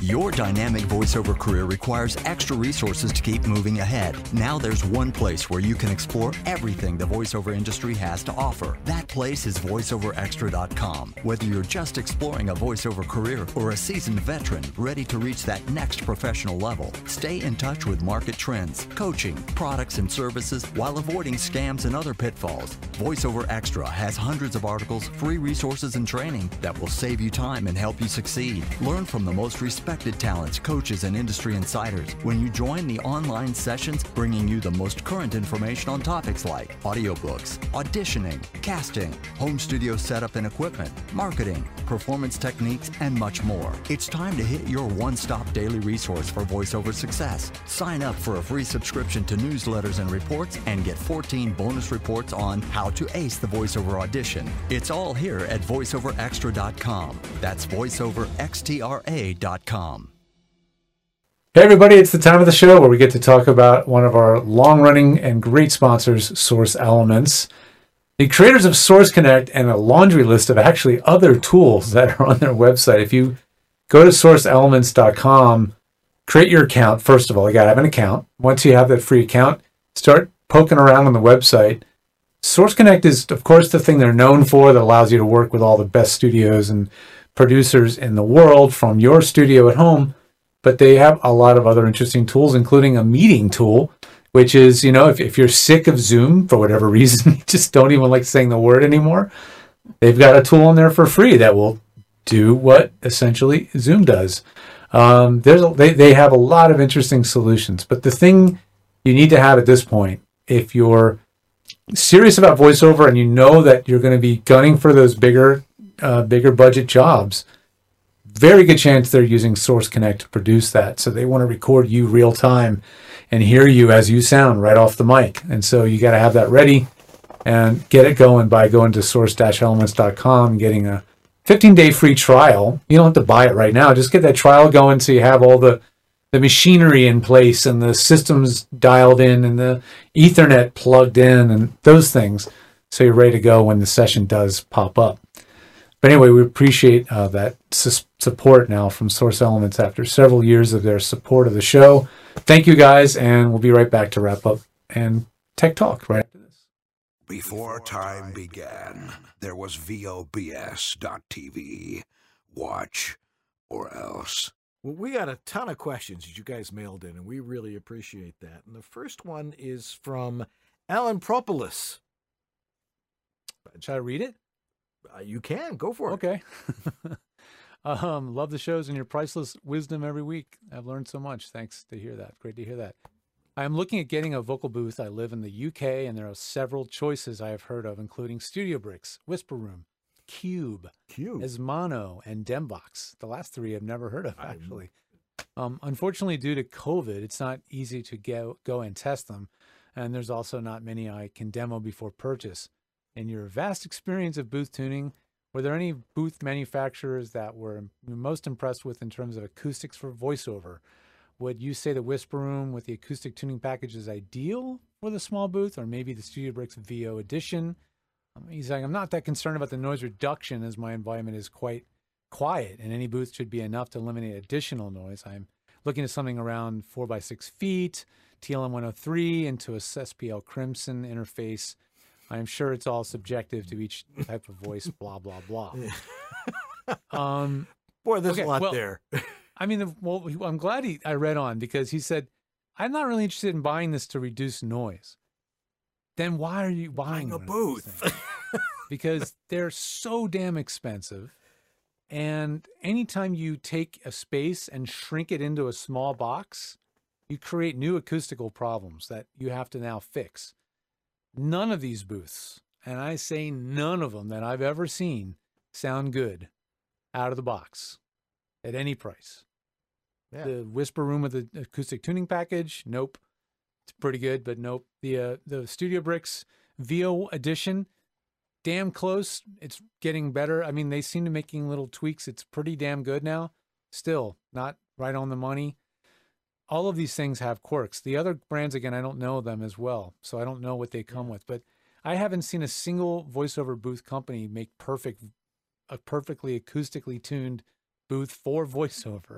Your dynamic voiceover career requires extra resources to keep moving ahead. Now there's one place where you can explore everything the voiceover industry has to offer. That place is voiceoverextra.com. Whether you're just exploring a voiceover career or a seasoned veteran ready to reach that next professional level, stay in touch with market trends, coaching, products, and services while avoiding scams and other pitfalls. VoiceOver Extra has hundreds of articles, free resources, and training that will save you time and help you succeed. Learn from the most respected talents, coaches, and industry insiders when you join the online sessions, bringing you the most current information on topics like audiobooks, auditioning, casting, home studio setup and equipment, marketing, performance techniques, and much more. It's time to hit your one-stop daily resource for voiceover success. Sign up for a free subscription to newsletters and reports and get 14 bonus reports on how to ace the voiceover audition. It's all here at voiceoverextra.com. That's voiceoverextra.com. Hey everybody, it's the time of the show where we get to talk about one of our long-running and great sponsors, Source Elements. The creators of Source Connect and a laundry list of actually other tools that are on their website. If you go to sourceelements.com, create your account. First of all, you got to have an account. Once you have that free account, start poking around on the website. Source Connect is, of course, the thing they're known for that allows you to work with all the best studios and producers in the world from your studio at home. But they have a lot of other interesting tools, including a meeting tool, which is, you know, if you're sick of Zoom for whatever reason, you just don't even like saying the word anymore, they've got a tool on there for free that will do what essentially Zoom does. They have a lot of interesting solutions. But the thing you need to have at this point, if you're serious about voiceover and you know that you're going to be gunning for those bigger budget jobs, very good chance they're using Source Connect to produce that. So they want to record you real time and hear you as you sound right off the mic. And so you got to have that ready and get it going by going to source-elements.com and getting a 15-day free trial. You don't have to buy it right now. Just get that trial going so you have all the machinery in place and the systems dialed in and the Ethernet plugged in and those things, so you're ready to go when the session does pop up. But anyway, we appreciate that support now from Source Elements after several years of their support of the show. Thank you guys, and we'll be right back to wrap up and Tech Talk right after this. Before time began, there was VOBS.TV. Watch or else. Well, we got a ton of questions that you guys mailed in, and we really appreciate that. And the first one is from Alan Propolis. Should I read it? You can. Go for it. Okay. Love the shows and your priceless wisdom every week. I've learned so much. Thanks to hear that. Great to hear that. I'm looking at getting a vocal booth. I live in the UK, and there are several choices I have heard of, including Studio Bricks, Whisper Room, Cube, Esmano, and Dembox. The last three I've never heard of, actually. Unfortunately, due to COVID, it's not easy to go and test them, and there's also not many I can demo before purchase. In your vast experience of booth tuning, were there any booth manufacturers that were most impressed with in terms of acoustics for voiceover? Would you say the Whisper Room with the acoustic tuning package is ideal for the small booth, or maybe the Studio Bricks VO Edition? He's saying, I'm not that concerned about the noise reduction as my environment is quite quiet, and any booth should be enough to eliminate additional noise. I'm looking at something around 4 by 6 feet, TLM 103 into a SPL Crimson interface. I'm sure it's all subjective to each type of voice, blah, blah, blah. Boy, there's a lot there. I mean, I'm glad I read on, because he said, I'm not really interested in buying this to reduce noise. Then why are you buying a booth? Because they're so damn expensive. And anytime you take a space and shrink it into a small box, you create new acoustical problems that you have to now fix. None of these booths, and I say none of them that I've ever seen, sound good out of the box at any price. Yeah. The Whisper Room with the acoustic tuning package, nope. It's pretty good, but nope. The Studio Bricks VO Edition, damn close. It's getting better. I mean, they seem to be making little tweaks. It's pretty damn good now. Still not right on the money. All of these things have quirks. The other brands, again, I don't know them as well, so I don't know what they come with. But I haven't seen a single voiceover booth company make a perfectly acoustically tuned booth for voiceover.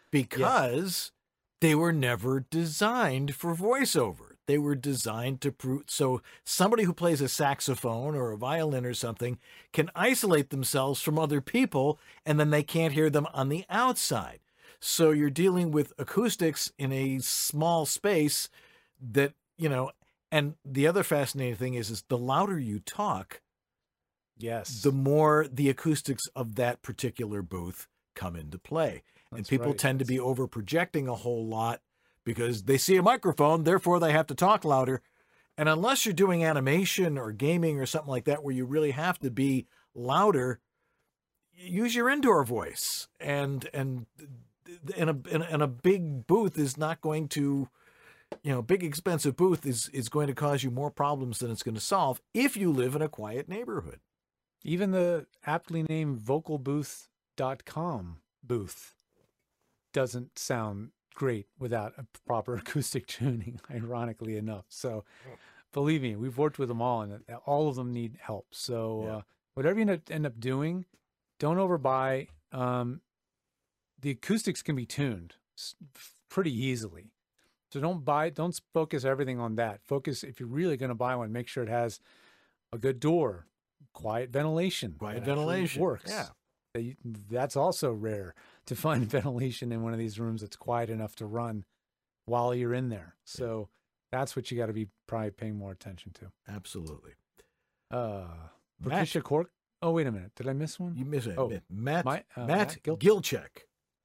because they were never designed for voiceover. They were designed to prove, so somebody who plays a saxophone or a violin or something can isolate themselves from other people, and then they can't hear them on the outside. So you're dealing with acoustics in a small space that, and the other fascinating thing is the louder you talk, yes, the more the acoustics of that particular booth come into play. And people tend to be over projecting a whole lot because they see a microphone, therefore they have to talk louder. And unless you're doing animation or gaming or something like that, where you really have to be louder, use your indoor voice. And in a big booth is not going to, big expensive booth is going to cause you more problems than it's going to solve if you live in a quiet neighborhood. Even the aptly named vocalbooth.com booth doesn't sound great without a proper acoustic tuning, ironically enough. So believe me, we've worked with them all, and all of them need help. So whatever you end up doing, don't overbuy. The acoustics can be tuned pretty easily. So don't focus everything on that. Focus, if you're really going to buy one, make sure it has a good door, quiet ventilation. Quiet ventilation works. Yeah. That's also rare to find ventilation in one of these rooms that's quiet enough to run while you're in there. So that's what you got to be probably paying more attention to. Absolutely. Patricia Cork. Oh, wait a minute. Did I miss one? You missed it. Oh, Matt Gilcheck. Gilcheck.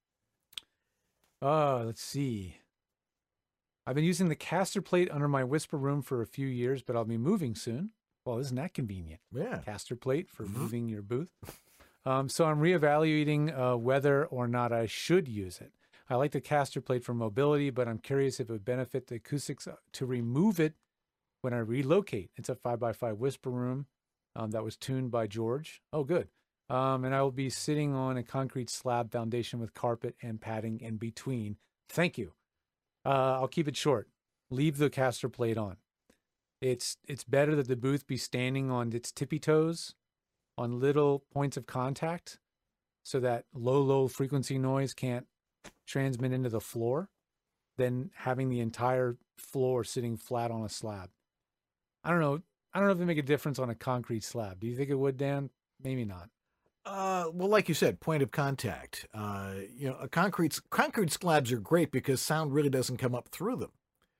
Let's see. I've been using the caster plate under my whisper room for a few years, but I'll be moving soon. Well, isn't that convenient? Yeah. Caster plate for moving your booth. So I'm reevaluating whether or not I should use it. I like the caster plate for mobility, but I'm curious if it would benefit the acoustics to remove it when I relocate. It's a 5x5 whisper room that was tuned by George. Oh, good. And I will be sitting on a concrete slab foundation with carpet and padding in between. Thank you. I'll keep it short. Leave the caster plate on. It's better that the booth be standing on its tippy toes on little points of contact so that low frequency noise can't transmit into the floor than having the entire floor sitting flat on a slab. I don't know if it make a difference on a concrete slab. Do you think it would, Dan? Maybe not. Well, like you said, point of contact. Concrete slabs are great because sound really doesn't come up through them.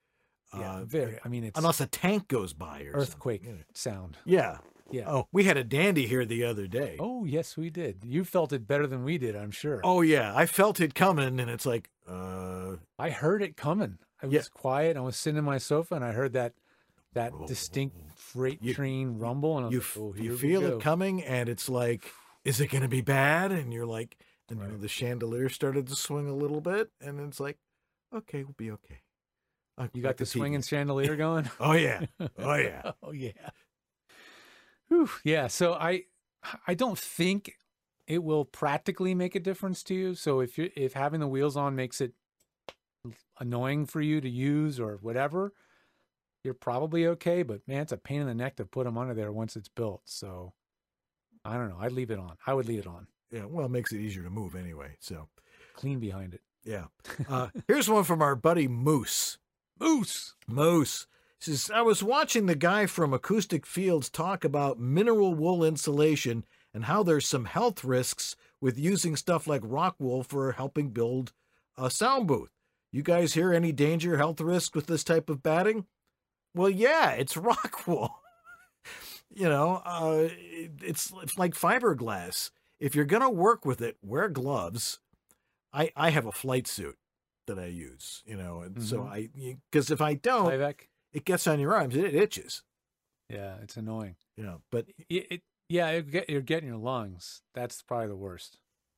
Very. I mean, it's unless a tank goes by or earthquake sound. Yeah. Yeah. Oh, we had a dandy here the other day. Oh, yes, we did. You felt it better than we did, I'm sure. Oh, yeah. I felt it coming, and it's like, I heard it coming. I was quiet. I was sitting in my sofa, and I heard that distinct freight train rumble, and I was you feel it coming, and it's like, is it going to be bad? And you're like, and the chandelier started to swing a little bit, and it's like, okay, we'll be okay. You got the swinging chandelier going? Oh, yeah. Oh, yeah. Oh, yeah. Whew. Yeah. So I don't think it will practically make a difference to you. So if having the wheels on makes it annoying for you to use or whatever, you're probably okay. But man, it's a pain in the neck to put them under there once it's built. So I don't know. I'd leave it on. I would leave it on. Yeah. Well, it makes it easier to move anyway. So clean behind it. Yeah. Here's one from our buddy Moose. Moose says, I was watching the guy from Acoustic Fields talk about mineral wool insulation and how there's some health risks with using stuff like rock wool for helping build a sound booth. You guys hear any danger, health risk with this type of batting? Well, yeah, it's rock wool. It's like fiberglass. If you're going to work with it, wear gloves. I have a flight suit that I use, and so because if I don't, Tyvek. It gets on your arms. It itches. Yeah, it's annoying. But you're getting your lungs. That's probably the worst.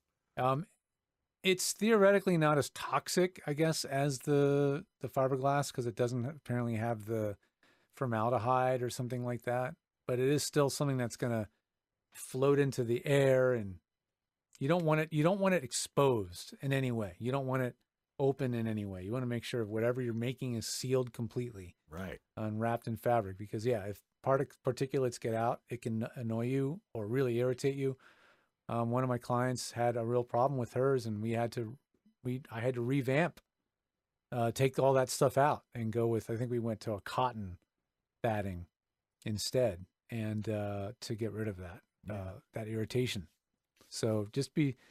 It's theoretically not as toxic, I guess, as the fiberglass because it doesn't apparently have the formaldehyde or something like that. But it is still something that's going to float into the air, and you don't want it exposed in any way. You don't want it open in any way. You want to make sure whatever you're making is sealed completely, right, and wrapped in fabric. Because if particulates get out, it can annoy you or really irritate you. One of my clients had a real problem with hers, and we had to I had to revamp, take all that stuff out and go with, I think we went to a cotton batting instead, and to get rid of that irritation. So just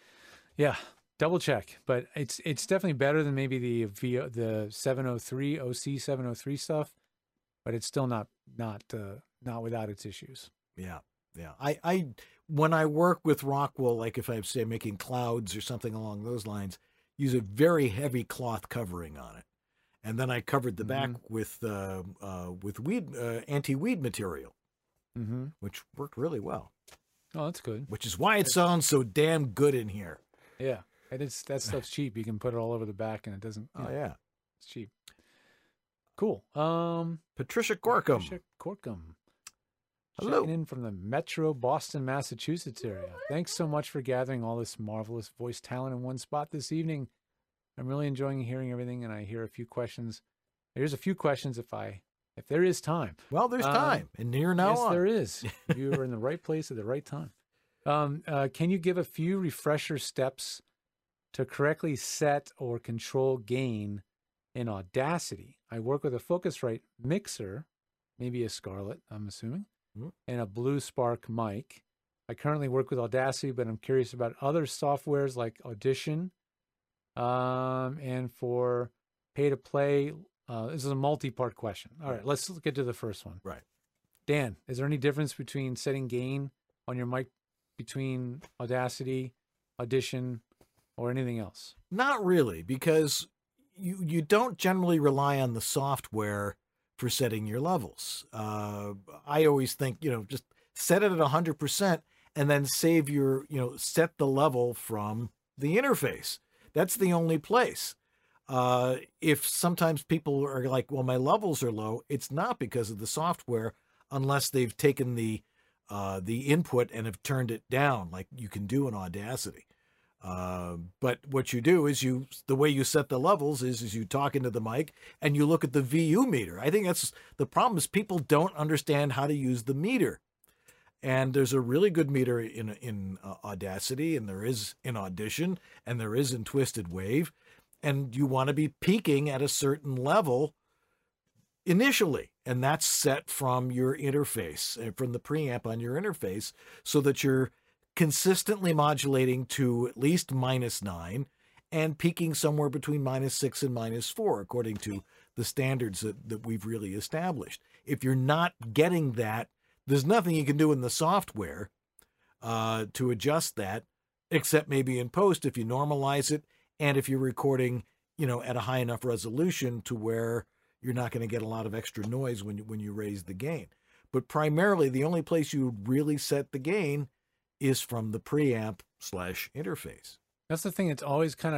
double check. But it's definitely better than maybe the 703 OC 703 stuff, but it's still not without its issues. Yeah. I when I work with Rockwell, like if I'm say making clouds or something along those lines, use a very heavy cloth covering on it, and then I covered the back with weed anti-weed material, which worked really well. Oh, that's good. Which is why it sounds so damn good in here. Yeah, that stuff's cheap. You can put it all over the back, and it doesn't. Oh yeah, it's cheap. Cool. Patricia Corkum. Hello. Checking in from the Metro Boston, Massachusetts area. Thanks so much for gathering all this marvelous voice talent in one spot this evening. I'm really enjoying hearing everything, and I hear a few questions. Here's a few questions if there is time. Well, there's time, and you're now yes, on. There is. You are in the right place at the right time. Can you give a few refresher steps to correctly set or control gain in Audacity? I work with a Focusrite mixer, maybe a Scarlett, I'm assuming, and a Blue Spark mic. I currently work with Audacity, but I'm curious about other softwares like Audition. And for pay to play, this is a multi-part question. All right, let's get to the first one. Right. Dan, is there any difference between setting gain on your mic between Audacity, Audition, or anything else? Not really, because you don't generally rely on the software for setting your levels. I always think, just set it at 100% and then save set the level from the interface. That's the only place. If sometimes people are like, well, my levels are low, it's not because of the software, unless they've taken the input and have turned it down, like you can do in Audacity. But what you do is the way you set the levels is you talk into the mic and you look at the VU meter. I think that's the problem, is people don't understand how to use the meter. And there's a really good meter in Audacity, and there is in Audition, and there is in Twisted Wave. And you want to be peaking at a certain level initially, and that's set from your interface, from the preamp on your interface, so that you're consistently modulating to at least -9 and peaking somewhere between -6 and -4, according to the standards that we've really established. If you're not getting that, there's nothing you can do in the software to adjust that, except maybe in post if you normalize it, and if you're recording, at a high enough resolution to where you're not going to get a lot of extra noise when you raise the gain. But primarily, the only place you really set the gain is from the preamp/interface. That's the thing that's always kind of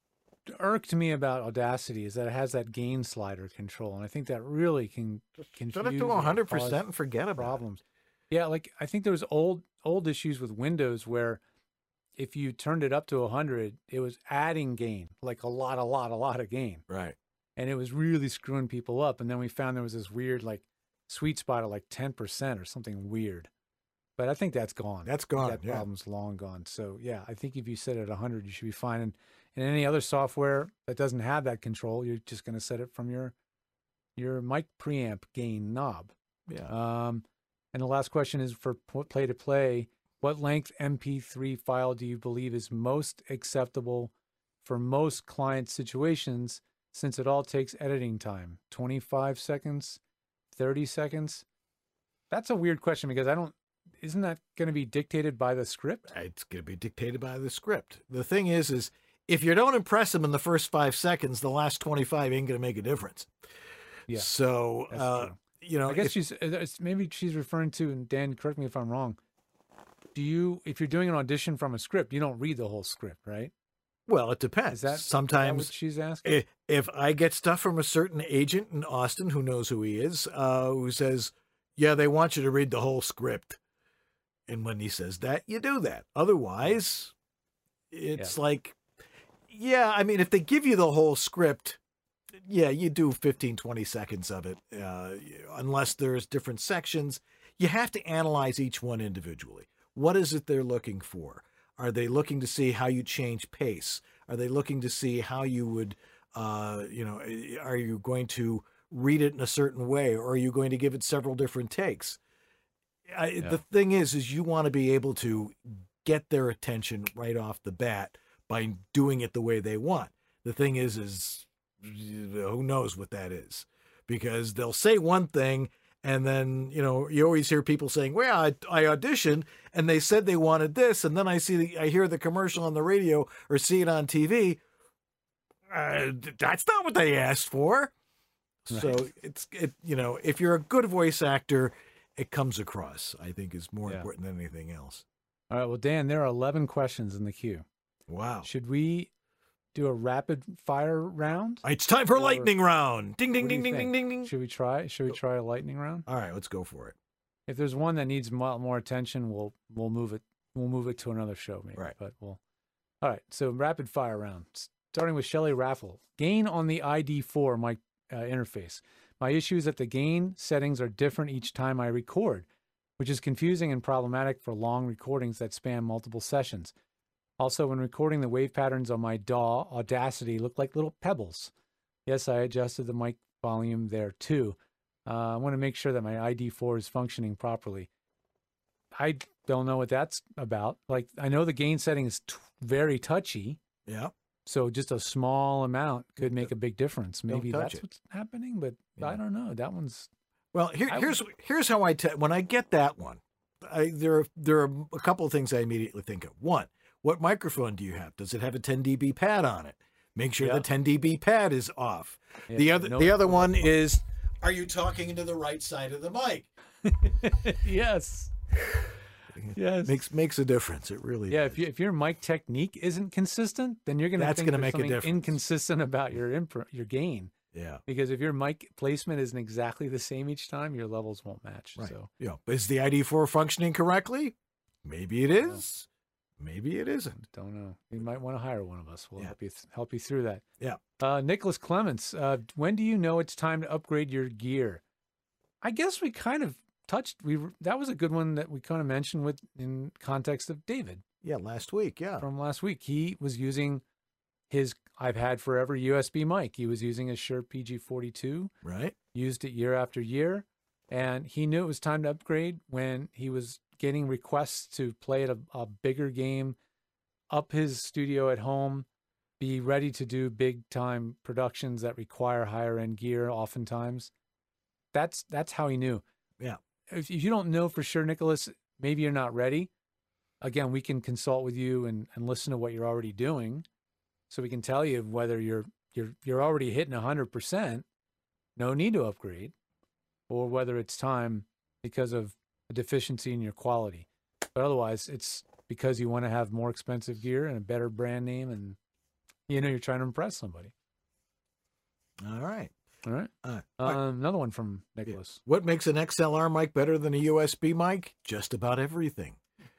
irked me about Audacity, is that it has that gain slider control, and I think that really can confuse. Set it to 100% and forget about problems. Yeah, like I think there was old issues with Windows where if you turned it up to 100, it was adding gain, like a lot of gain. Right. And it was really screwing people up. And then we found there was this weird sweet spot of 10% or something weird. But I think that's gone. That's gone. That problem's long gone. So yeah, I think if you set it at 100, you should be fine. And any other software that doesn't have that control, you're just going to set it from your mic preamp gain knob. Yeah. And the last question is for play to play. What length MP3 file do you believe is most acceptable for most client situations, since it all takes editing time? 25 seconds, 30 seconds? That's a weird question, because isn't that going to be dictated by the script? It's going to be dictated by the script. The thing is if you don't impress them in the first 5 seconds, the last 25 ain't going to make a difference. Yeah. So, I guess maybe she's referring to, and Dan, correct me if I'm wrong, if you're doing an audition from a script, you don't read the whole script, right? Well, it depends. Sometimes is that what she's asking? If I get stuff from a certain agent in Austin who knows who he is, who says, yeah, they want you to read the whole script. And when he says that, you do that. Otherwise, it's if they give you the whole script, yeah, you do 15, 20 seconds of it, unless there's different sections. You have to analyze each one individually. What is it they're looking for? Are they looking to see how you change pace? Are they looking to see how you would, are you going to read it in a certain way, or are you going to give it several different takes? The thing is you want to be able to get their attention right off the bat by doing it the way they want. The thing is who knows what that is, because they'll say one thing and then, you always hear people saying, well, I auditioned and they said they wanted this. And then I hear the commercial on the radio or see it on TV. That's not what they asked for. Right. So if you're a good voice actor, it comes across, I think, is more important than anything else. All right. Well, Dan, there are 11 questions in the queue. Wow. Should we do a rapid fire round? It's time for lightning round. Ding, ding, ding, ding, ding, ding, ding. Should we try a lightning round? All right, let's go for it. If there's one that needs more attention, we'll move it. We'll move it to another show, maybe. Right. But all right. So rapid fire round, starting with Shelley Raffle. Gain on the ID4 mic interface. My issue is that the gain settings are different each time I record, which is confusing and problematic for long recordings that span multiple sessions. Also, when recording, the wave patterns on my DAW Audacity look like little pebbles. Yes, I adjusted the mic volume there too. I want to make sure that my ID4 is functioning properly. I don't know what that's about. Like, I know the gain setting is very touchy. Yeah. So just a small amount could make a big difference. Maybe that's what's happening, but I don't know. That one's... Well, here's how when I get that one, there are a couple of things I immediately think of. One, what microphone do you have? Does it have a 10 dB pad on it? Make sure the 10 dB pad is off. Yeah, the other one is, are you talking into the right side of the mic? Yes. Yes. Makes a difference. It really does. If your mic technique isn't consistent, then you're going to think there's make something a difference. Inconsistent about your gain. Yeah. Because if your mic placement isn't exactly the same each time, your levels won't match. Right. So but is the ID4 functioning correctly? Maybe it is. Maybe it isn't. Don't know. You might want to hire one of us. We'll help you through that. Yeah. Nicholas Clements, when do you know it's time to upgrade your gear? I guess we kind of touched. That was a good one that we kind of mentioned in context of David. Yeah, last week. Yeah. From last week, he was using his I've had forever USB mic. He was using a Shure PG42. Right. Used it year after year, and he knew it was time to upgrade when he was getting requests to play at a bigger game, up his studio at home, be ready to do big time productions that require higher end gear oftentimes. That's how he knew. Yeah. If you don't know for sure, Nicholas, maybe you're not ready. Again, we can consult with you and listen to what you're already doing, so we can tell you whether you're already hitting 100%, no need to upgrade, or whether it's time because of a deficiency in your quality. But otherwise, it's because you want to have more expensive gear and a better brand name, and you're trying to impress somebody. All right. All right. Another one from Nicholas. What makes an XLR mic better than a USB mic? Just about everything.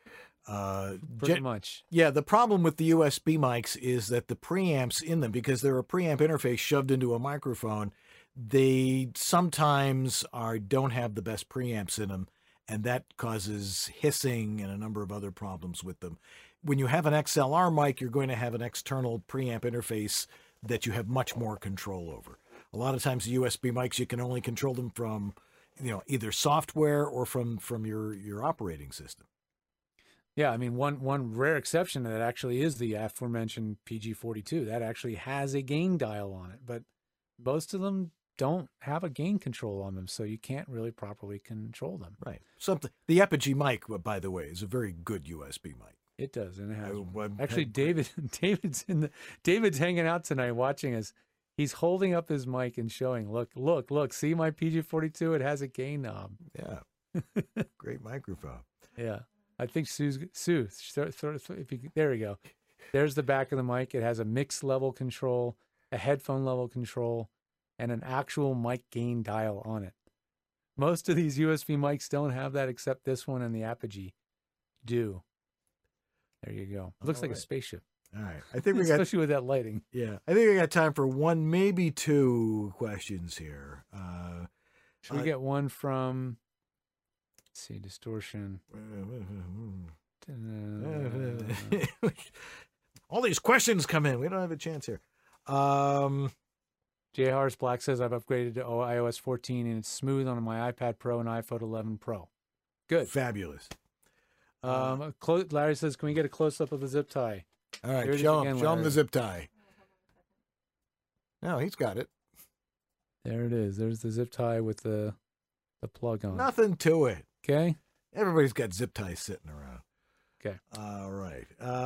Pretty much. Yeah, the problem with the USB mics is that the preamps in them, because they're a preamp interface shoved into a microphone, they sometimes don't have the best preamps in them, and that causes hissing and a number of other problems with them. When you have an XLR mic, you're going to have an external preamp interface that you have much more control over. A lot of times the USB mics, you can only control them from, either software or from your operating system. Yeah, I mean, one rare exception to that actually is the aforementioned PG42. That actually has a gain dial on it, but most of them don't have a gain control on them, so you can't really properly control them. Right. The Apogee mic, by the way, is a very good USB mic. It does, and it has. Actually, David's hanging out tonight watching us. He's holding up his mic and showing, look, see my PG42? It has a gain knob. Yeah. Great microphone. Yeah. I think Sue, there we go. There's the back of the mic. It has a mix level control, a headphone level control, and an actual mic gain dial on it. Most of these USB mics don't have that, except this one and the Apogee do. There you go. It looks like a spaceship. All right. I think we got, especially with that lighting. Yeah. I think we got time for one, maybe two questions here. Should we get one from, let's see, distortion. All these questions come in. We don't have a chance here. J. Harris Black says, I've upgraded to iOS 14 and it's smooth on my iPad Pro and iPhone 11 Pro. Good. Fabulous. Larry says, can we get a close-up of the zip tie? All right, show him the zip tie. No, he's got it. There it is. There's the zip tie with the plug on. Nothing to it. Okay. Everybody's got zip ties sitting around. Okay. All right.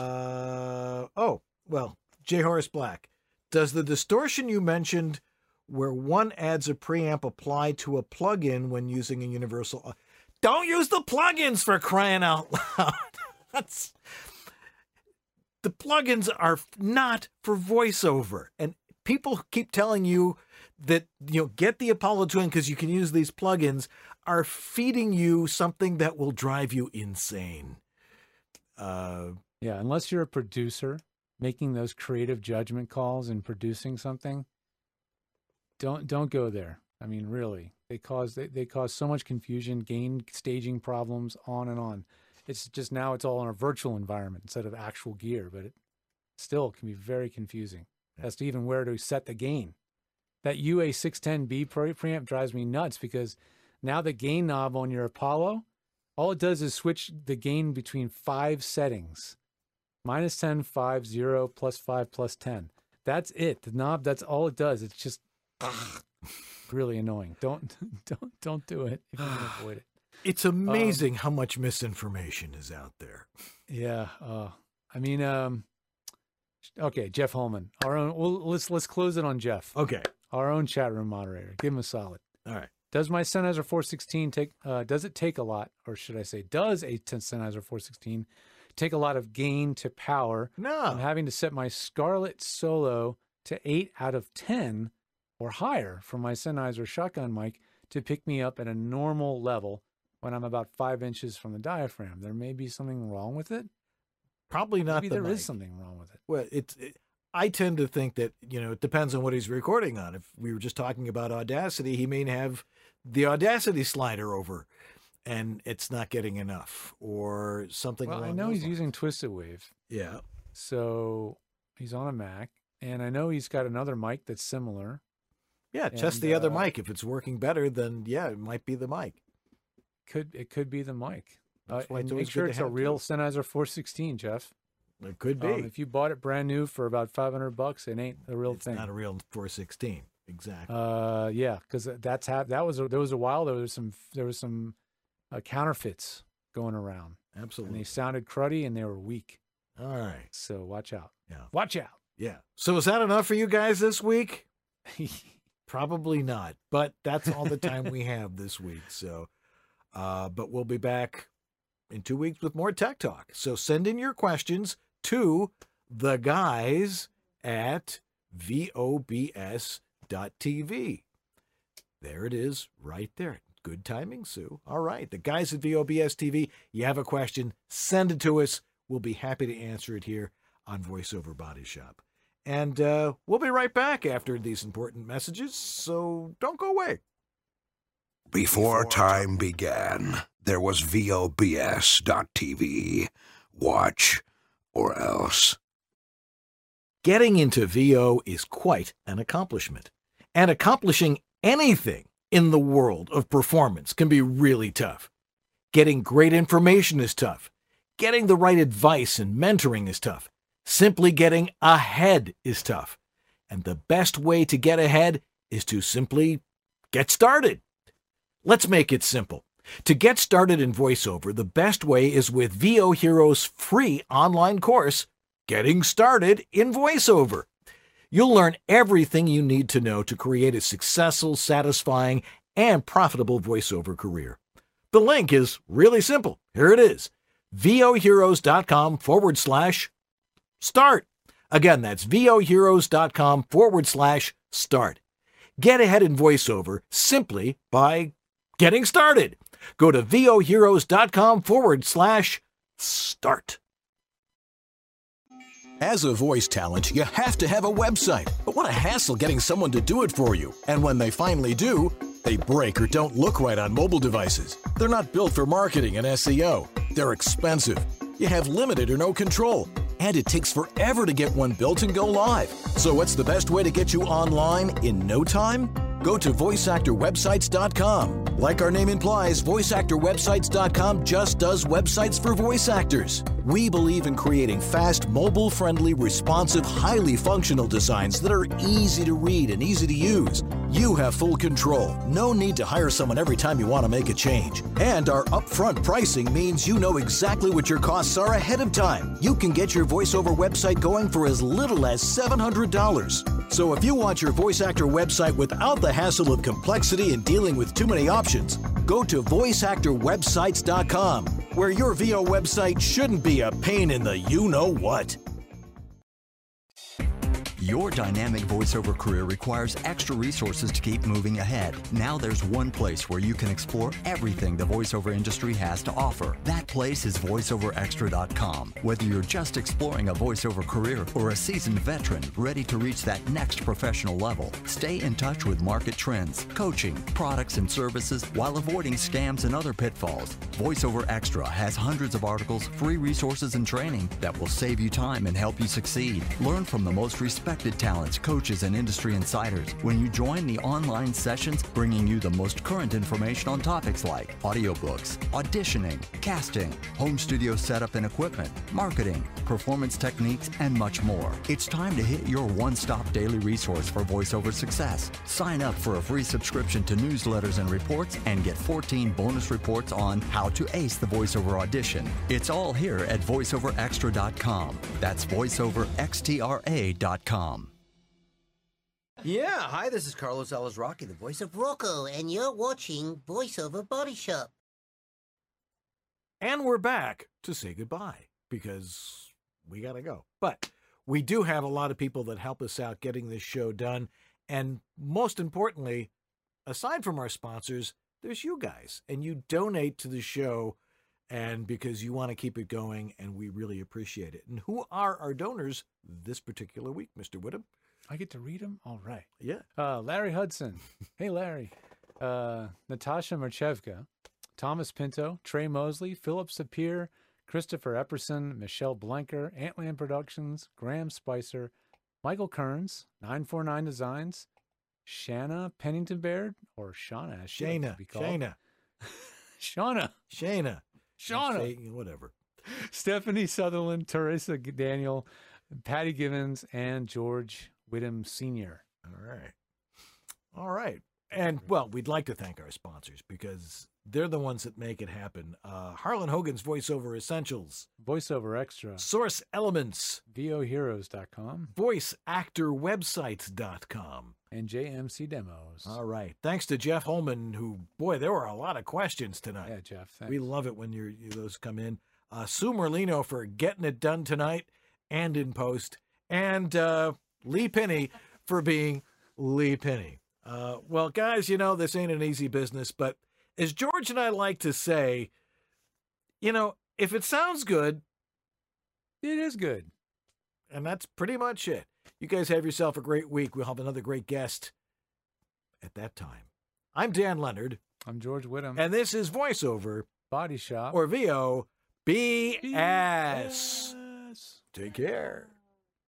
J. Horace Black. Does the distortion you mentioned where one adds a preamp apply to a plugin when using a universal? Don't use the plugins, for crying out loud. The plugins are not for voiceover. And people keep telling you that, get the Apollo Twin because you can use these plugins, are feeding you something that will drive you insane. Yeah, unless you're a producer making those creative judgment calls and producing something, don't go there. I mean, really, they cause so much confusion, gain staging problems, on and on. It's just now it's all in a virtual environment instead of actual gear, but it still can be very confusing as to even where to set the gain. That UA610B preamp drives me nuts because now the gain knob on your Apollo, all it does is switch the gain between 5 settings. -10, 5, 0, +5, +10. That's it. The knob, that's all it does. It's just really annoying. Don't do it if you can avoid it. It's amazing how much misinformation is out there. Yeah. Okay, Jeff Holman. Our own. Well, let's close it on Jeff. Okay. Our own chat room moderator. Give him a solid. All right. Does my Sennheiser 416 take? Does it take a lot, or should I say, does a Sennheiser 416 take a lot of gain to power? No. I'm having to set my Scarlett Solo to 8 out of 10 or higher for my Sennheiser shotgun mic to pick me up at a normal level when I'm about 5 inches from the diaphragm. There may be something wrong with it. Probably not. Maybe there is something wrong with it. Well, I tend to think that, it depends on what he's recording on. If we were just talking about Audacity, he may have the Audacity slider over and it's not getting enough or something. Well, I know he's using Twisted Wave. Yeah. So he's on a Mac, and I know he's got another mic that's similar. Yeah, test the other mic. If it's working better, then yeah, it might be the mic. It could be the mic. And make sure it's a real Sennheiser 416, Jeff. It could be. If you bought it brand new for about $500, it ain't a real thing. It's not a real 416. Exactly. Yeah, because there was a while there was some counterfeits going around. Absolutely. And they sounded cruddy and they were weak. All right. So watch out. Yeah. Watch out. Yeah. So is that enough for you guys this week? Probably not, but that's all the time we have this week. So, but we'll be back in 2 weeks with more Tech Talk. So send in your questions to the guys at VOBS.TV. There it is right there. Good timing, Sue. All right. The guys at VOBS TV, you have a question, send it to us. We'll be happy to answer it here on VoiceOver Body Shop. And we'll be right back after these important messages, so don't go away. Before time began, there was VOBS.TV. Watch or else. Getting into VO is quite an accomplishment. And accomplishing anything in the world of performance can be really tough. Getting great information is tough. Getting the right advice and mentoring is tough. Simply getting ahead is tough. And the best way to get ahead is to simply get started. Let's make it simple. To get started in VoiceOver, the best way is with VO Hero's free online course, Getting Started in VoiceOver. You'll learn everything you need to know to create a successful, satisfying, and profitable VoiceOver career. The link is really simple. Here it is. voheroes.com/start. Again, that's voheroes.com/start. Get ahead in VoiceOver simply by getting started. Go to voheroes.com/start. As a voice talent, you have to have a website. But what a hassle getting someone to do it for you. And when they finally do, they break or don't look right on mobile devices. They're not built for marketing and SEO. They're expensive. You have limited or no control. And it takes forever to get one built and go live. So what's the best way to get you online in no time? Go to voiceactorwebsites.com. Like our name implies, voiceactorwebsites.com just does websites for voice actors. We believe in creating fast, mobile-friendly, responsive, highly functional designs that are easy to read and easy to use. You have full control. No need to hire someone every time you want to make a change. And our upfront pricing means you know exactly what your costs are ahead of time. You can get your voiceover website going for as little as $700. So if you want your voice actor website without the hassle of complexity and dealing with too many options, go to voiceactorwebsites.com, where your VO website shouldn't be a pain in the you-know-what. Your dynamic voiceover career requires extra resources to keep moving ahead. Now there's one place where you can explore everything the voiceover industry has to offer. That place is voiceoverextra.com. Whether you're just exploring a voiceover career or a seasoned veteran ready to reach that next professional level, stay in touch with market trends, coaching, products and services while avoiding scams and other pitfalls. VoiceOver Extra has hundreds of articles, free resources and training that will save you time and help you succeed. Learn from the most respected talents, coaches, and industry insiders when you join the online sessions bringing you the most current information on topics like audiobooks, auditioning, casting, home studio setup and equipment, marketing, performance techniques, and much more. It's time to hit your one-stop daily resource for voiceover success. Sign up for a free subscription to newsletters and reports and get 14 bonus reports on how to ace the voiceover audition. It's all here at voiceoverextra.com. That's voiceoverextra.com. Yeah, hi, this is Carlos Alazraqui, the voice of Rocco, and you're watching VoiceOver Body Shop. And we're back to say goodbye because we got to go. But we do have a lot of people that help us out getting this show done. And most importantly, aside from our sponsors, there's you guys. And you donate to the show and because you want to keep it going, and we really appreciate it. And who are our donors this particular week, Mr. Whittam? I get to read them? All right. Yeah. Larry Hudson. Hey, Larry. Natasha Merchevka, Thomas Pinto, Trey Mosley, Philip Sapir, Christopher Epperson, Michelle Blanker, Antland Productions, Graham Spicer, Michael Kearns, 949 Designs, Shanna Pennington Baird, or Shauna, as she likes to be called. Shauna. Whatever. Stephanie Sutherland, Teresa Daniel, Patty Givens, and George Whittam Sr. All right. And, well, we'd like to thank our sponsors because they're the ones that make it happen. Harlan Hogan's VoiceOver Essentials. VoiceOver Extra. Source Elements. VOHeroes.com. VoiceActorWebsites.com. And JMC Demos. All right. Thanks to Jeff Holman, who, boy, there were a lot of questions tonight. Yeah, Jeff, thanks. We love it when those come in. Sue Merlino for getting it done tonight and in post. And Lee Penny for being Lee Penny. Well, guys, this ain't an easy business, but as George and I like to say, if it sounds good, it is good. And that's pretty much it. You guys have yourself a great week. We'll have another great guest at that time. I'm Dan Leonard. I'm George Whittam. And this is VoiceOver Body Shop. Or VO BS. Take care.